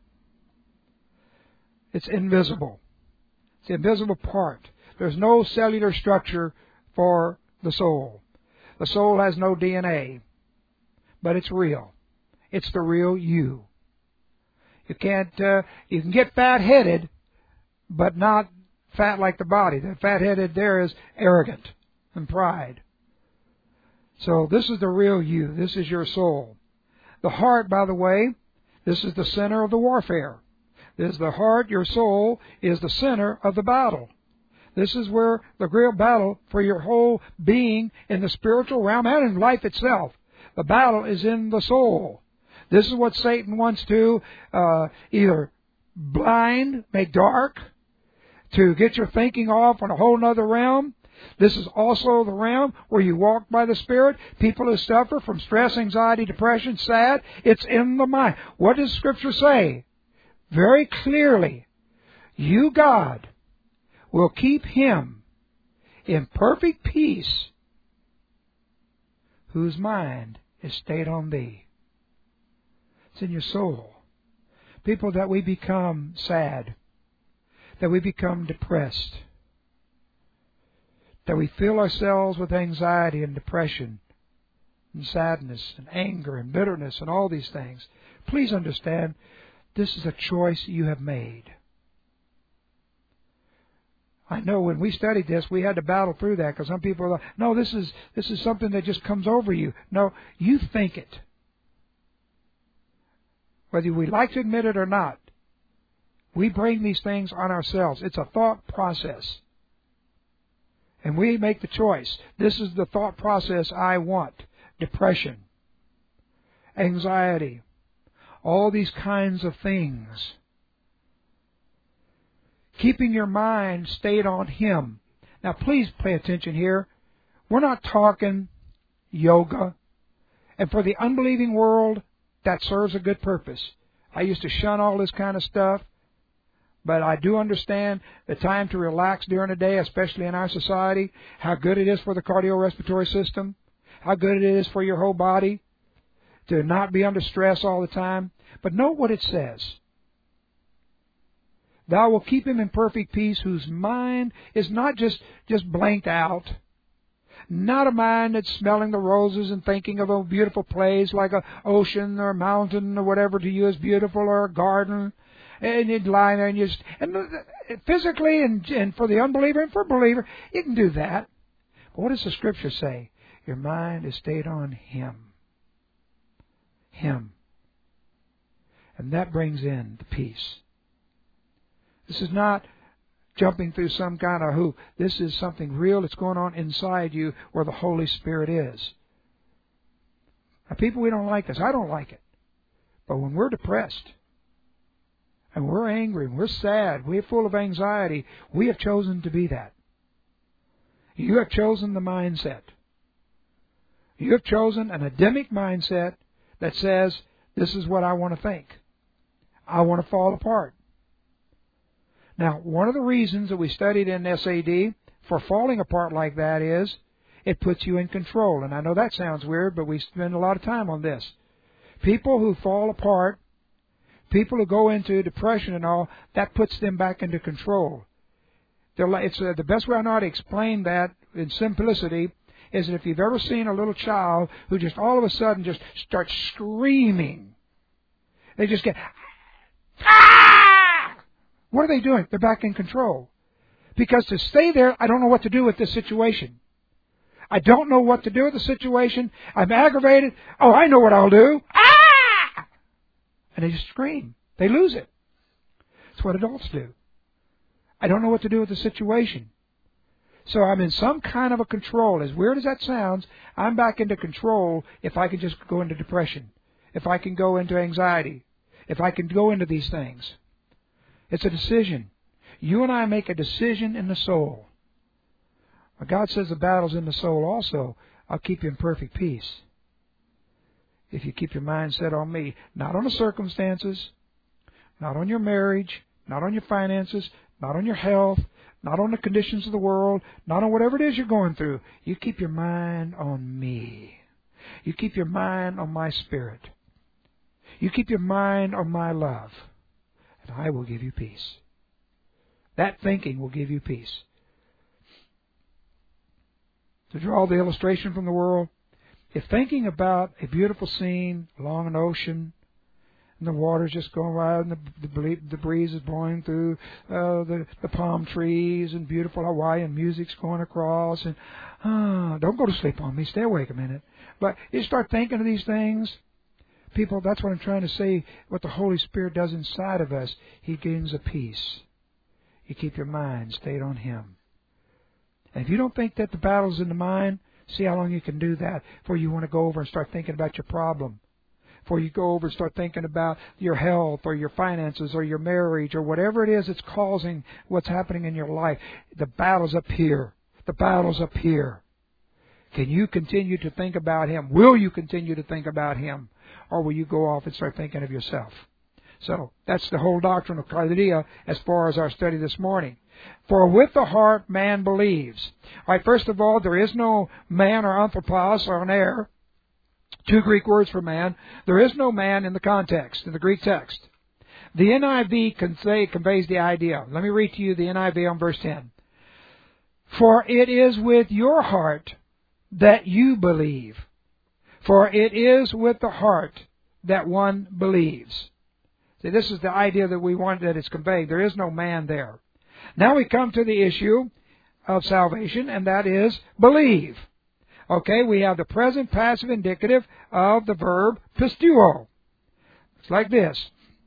It's invisible. It's the invisible part. There's no cellular structure for the soul. The soul has no DNA, but it's real. It's the real you. You can get fat-headed, but not fat like the body. The fat-headed there is arrogant and pride. So this is the real you. This is your soul. The heart, by the way, this is the center of the warfare. This is the heart, your soul, is the center of the battle. This is where the real battle for your whole being in the spiritual realm and in life itself. The battle is in the soul. This is what Satan wants to either blind, make dark, to get your thinking off on a whole other realm. This is also the realm where you walk by the Spirit. People who suffer from stress, anxiety, depression, sad, it's in the mind. What does Scripture say? Very clearly, you, God, will keep him in perfect peace whose mind is stayed on thee. It's in your soul. People, that we become sad, that we become depressed, that we fill ourselves with anxiety and depression and sadness and anger and bitterness and all these things. Please understand, this is a choice you have made. I know when we studied this, we had to battle through that, because some people are like, "No, this is something that just comes over you." No, you think it. Whether we like to admit it or not, we bring these things on ourselves. It's a thought process. And we make the choice. This is the thought process I want. Depression, anxiety, all these kinds of things. Keeping your mind stayed on Him. Now please pay attention here. We're not talking yoga. And for the unbelieving world, that serves a good purpose. I used to shun all this kind of stuff. But I do understand the time to relax during the day, especially in our society, how good it is for the cardiorespiratory system, how good it is for your whole body to not be under stress all the time. But note what it says. Thou will keep him in perfect peace whose mind is not just blanked out, not a mind that's smelling the roses and thinking of a beautiful place like an ocean or a mountain or whatever to you is beautiful, or a garden. And you'd lie there and physically and for the unbeliever and for the believer, you can do that. But what does the Scripture say? Your mind is stayed on Him. Him. And that brings in the peace. This is not jumping through some kind of hoop. This is something real that's going on inside you where the Holy Spirit is. Now, people, we don't like this. I don't like it. But when we're depressed, and we're angry, and we're sad, we're full of anxiety, we have chosen to be that. You have chosen the mindset. You have chosen an Adamic mindset that says, this is what I want to think. I want to fall apart. Now, one of the reasons that we studied in SAD for falling apart like that is it puts you in control. And I know that sounds weird, but we spend a lot of time on this. People who fall apart, people who go into depression and all, that puts them back into control. It's the best way I know how to explain that in simplicity is that if you've ever seen a little child who just all of a sudden just starts screaming, they just get, ah! What are they doing? They're back in control. Because to stay there, I don't know what to do with this situation. I don't know what to do with the situation. I'm aggravated. Oh, I know what I'll do. Ah! And they just scream. They lose it. That's what adults do. I don't know what to do with the situation. So I'm in some kind of a control. As weird as that sounds, I'm back into control if I can just go into depression, if I can go into anxiety, if I can go into these things. It's a decision. You and I make a decision in the soul. Well, God says the battle's in the soul also. I'll keep you in perfect peace. If you keep your mind set on me, not on the circumstances, not on your marriage, not on your finances, not on your health, not on the conditions of the world, not on whatever it is you're going through. You keep your mind on me. You keep your mind on my Spirit. You keep your mind on my love, and I will give you peace. That thinking will give you peace. To draw the illustration from the world, if thinking about a beautiful scene along an ocean, and the water's just going by, and the breeze is blowing through the palm trees, and beautiful Hawaiian music's going across, and don't go to sleep on me, stay awake a minute. But you start thinking of these things, people, that's what I'm trying to say, what the Holy Spirit does inside of us. He gains a peace. You keep your mind stayed on Him. And if you don't think that the battle's in the mind, see how long you can do that before you want to go over and start thinking about your problem. Before you go over and start thinking about your health or your finances or your marriage or whatever it is that's causing what's happening in your life. The battle's up here. The battle's up here. Can you continue to think about Him? Will you continue to think about Him? Or will you go off and start thinking of yourself? So that's the whole doctrine of Cardia as far as our study this morning. For with the heart man believes. All right, first of all, there is no man or anthropos or an air. Two Greek words for man. There is no man in the context, in the Greek text. The NIV conveys the idea. Let me read to you the NIV on verse 10. For it is with your heart that you believe. For it is with the heart that one believes. See, this is the idea that we want that is conveyed. There is no man there. Now we come to the issue of salvation, and that is believe. Okay, we have the present passive indicative of the verb pisteuo. It's like this.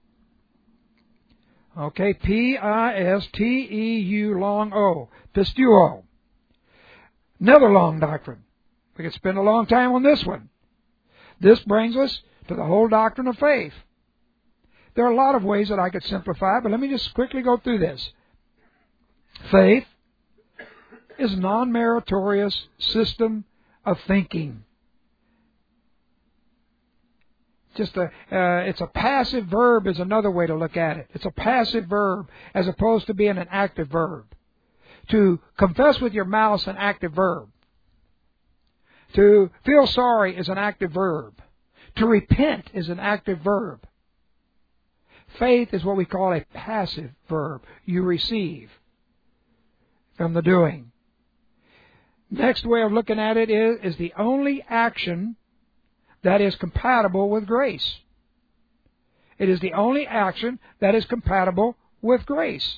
Okay, P-I-S-T-E-U long O. Pisteuo. Another long doctrine. We could spend a long time on this one. This brings us to the whole doctrine of faith. There are a lot of ways that I could simplify, but let me just quickly go through this. Faith is a non-meritorious system of thinking. It's a passive verb is another way to look at it. It's a passive verb as opposed to being an active verb. To confess with your mouth is an active verb. To feel sorry is an active verb. To repent is an active verb. Faith is what we call a passive verb. You receive from the doing. Next way of looking at it is the only action that is compatible with grace. It is the only action that is compatible with grace.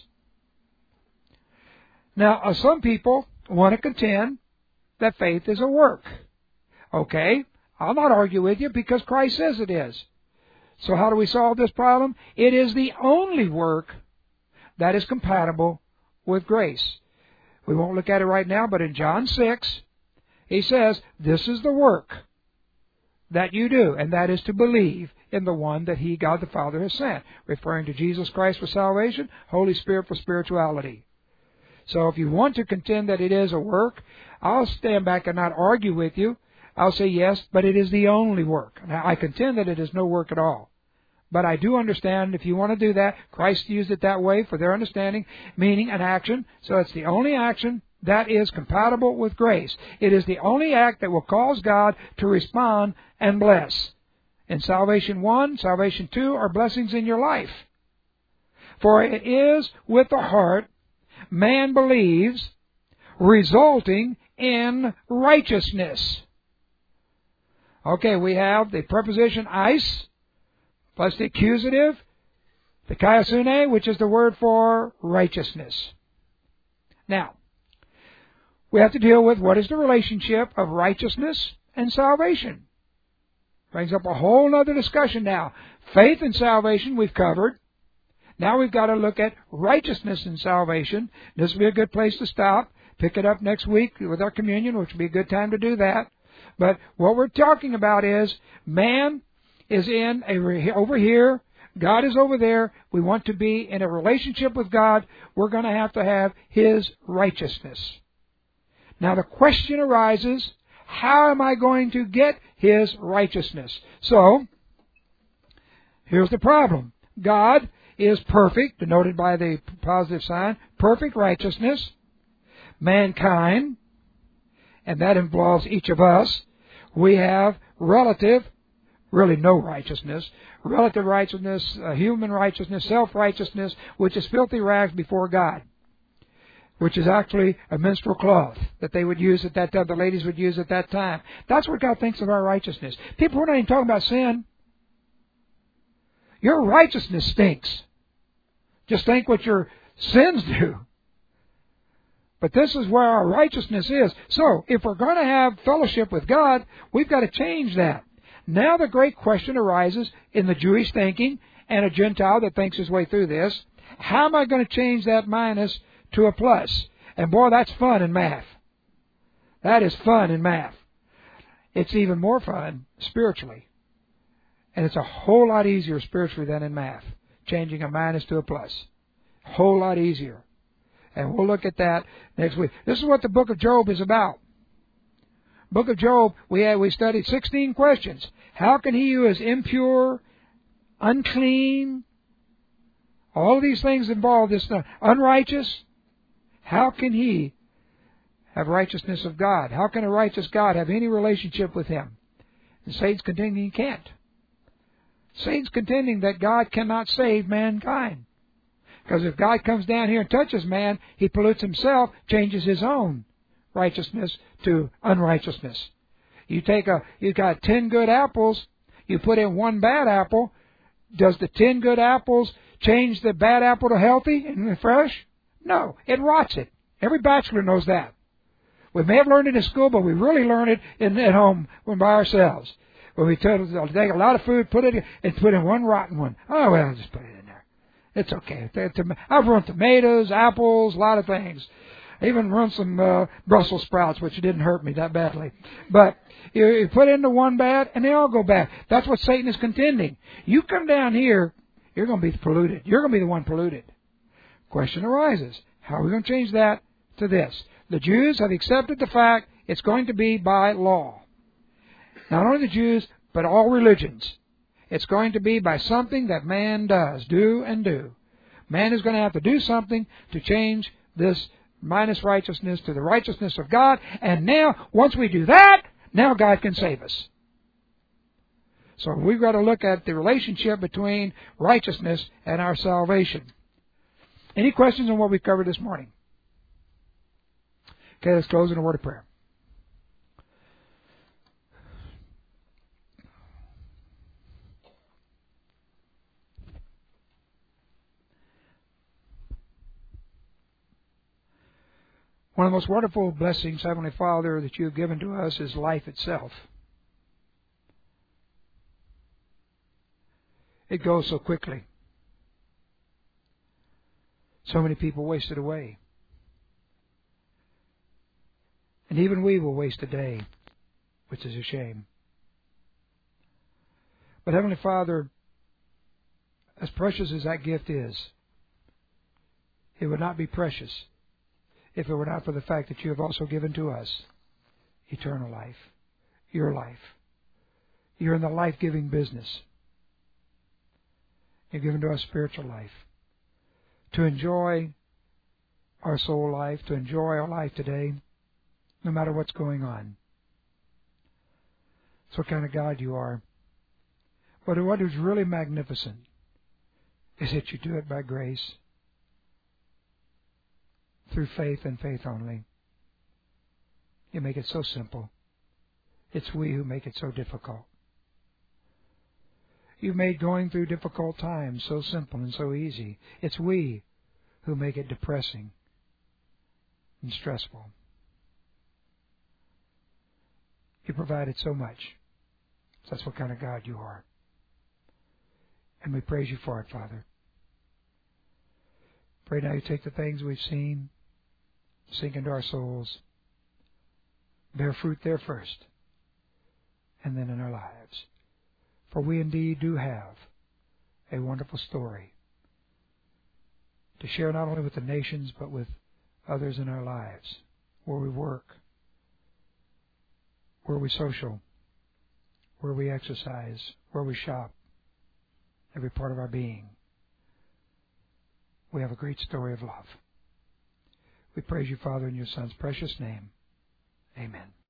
Now, some people want to contend that faith is a work. Okay, I'll not argue with you because Christ says it is. So how do we solve this problem? It is the only work that is compatible with grace. We won't look at it right now, but in John 6, He says, this is the work that you do, and that is to believe in the one that He, God the Father, has sent, referring to Jesus Christ for salvation, Holy Spirit for spirituality. So if you want to contend that it is a work, I'll stand back and not argue with you. I'll say yes, but it is the only work. Now, I contend that it is no work at all. But I do understand if you want to do that, Christ used it that way for their understanding, meaning an action. So it's the only action that is compatible with grace. It is the only act that will cause God to respond and bless. In Salvation 1, Salvation 2 are blessings in your life. For it is with the heart man believes, resulting in righteousness. Okay, we have the preposition eis, plus the accusative, the kaiosune, which is the word for righteousness. Now, we have to deal with what is the relationship of righteousness and salvation. Brings up a whole other discussion now. Faith and salvation we've covered. Now we've got to look at righteousness and salvation. This will be a good place to stop. Pick it up next week with our communion, which will be a good time to do that. But what we're talking about is man is over here. God is over there. We want to be in a relationship with God. We're going to have His righteousness. Now the question arises, how am I going to get His righteousness? So, here's the problem. God is perfect, denoted by the positive sign, perfect righteousness. Mankind, and that involves each of us, we have really no righteousness, relative righteousness, human righteousness, self-righteousness, which is filthy rags before God, which is actually a menstrual cloth that they would use at that time, the ladies would use at that time. That's what God thinks of our righteousness. People, we're not even talking about sin. Your righteousness stinks. Just think what your sins do. But this is where our righteousness is. So, if we're going to have fellowship with God, we've got to change that. Now the great question arises in the Jewish thinking and a Gentile that thinks his way through this. How am I going to change that minus to a plus? And boy, that's fun in math. That is fun in math. It's even more fun spiritually. And it's a whole lot easier spiritually than in math. Changing a minus to a plus. A whole lot easier. And we'll look at that next week. This is what the book of Job is about. Book of Job, we studied 16 questions. How can he who is impure, unclean, all of these things involved, this unrighteous, how can he have righteousness of God? How can a righteous God have any relationship with him? And Satan's contending he can't. Satan's contending that God cannot save mankind. Because if God comes down here and touches man, he pollutes himself, changes his own righteousness to unrighteousness. You've got 10 good apples, you put in one bad apple. Does the 10 good apples change the bad apple to healthy and fresh? No, it rots it. Every bachelor knows that. We may have learned it in school, but we really learn it at home when by ourselves. When we take a lot of food, put in one rotten one. Oh, well, I'll just put it in there. It's okay. I've run tomatoes, apples, a lot of things. I even run some Brussels sprouts, which didn't hurt me that badly. But you put into one bad, and they all go bad. That's what Satan is contending. You come down here, you're going to be polluted. You're going to be the one polluted. Question arises. How are we going to change that to this? The Jews have accepted the fact it's going to be by law. Not only the Jews, but all religions. It's going to be by something that man does, do. Man is going to have to do something to change this minus righteousness to the righteousness of God. And now, once we do that, now God can save us. So we've got to look at the relationship between righteousness and our salvation. Any questions on what we've covered this morning? Okay, let's close in a word of prayer. One of the most wonderful blessings, Heavenly Father, that you have given to us is life itself. It goes so quickly. So many people waste it away. And even we will waste a day, which is a shame. But Heavenly Father, as precious as that gift is, it would not be precious if it were not for the fact that you have also given to us eternal life, your life. You're in the life-giving business. You're given to us spiritual life. To enjoy our soul life, to enjoy our life today, no matter what's going on. That's what kind of God you are. But what is really magnificent is that you do it by grace, through faith and faith only. You make it so simple. It's we who make it so difficult. You've made going through difficult times so simple and so easy. It's we who make it depressing and stressful. You provided so much. That's what kind of God you are. And we praise you for it, Father. Pray now you take the things we've seen, sink into our souls, bear fruit there first, and then in our lives. For we indeed do have a wonderful story to share not only with the nations, but with others in our lives, where we work, where we social, where we exercise, where we shop, every part of our being. We have a great story of love. We praise you, Father, in your Son's precious name. Amen.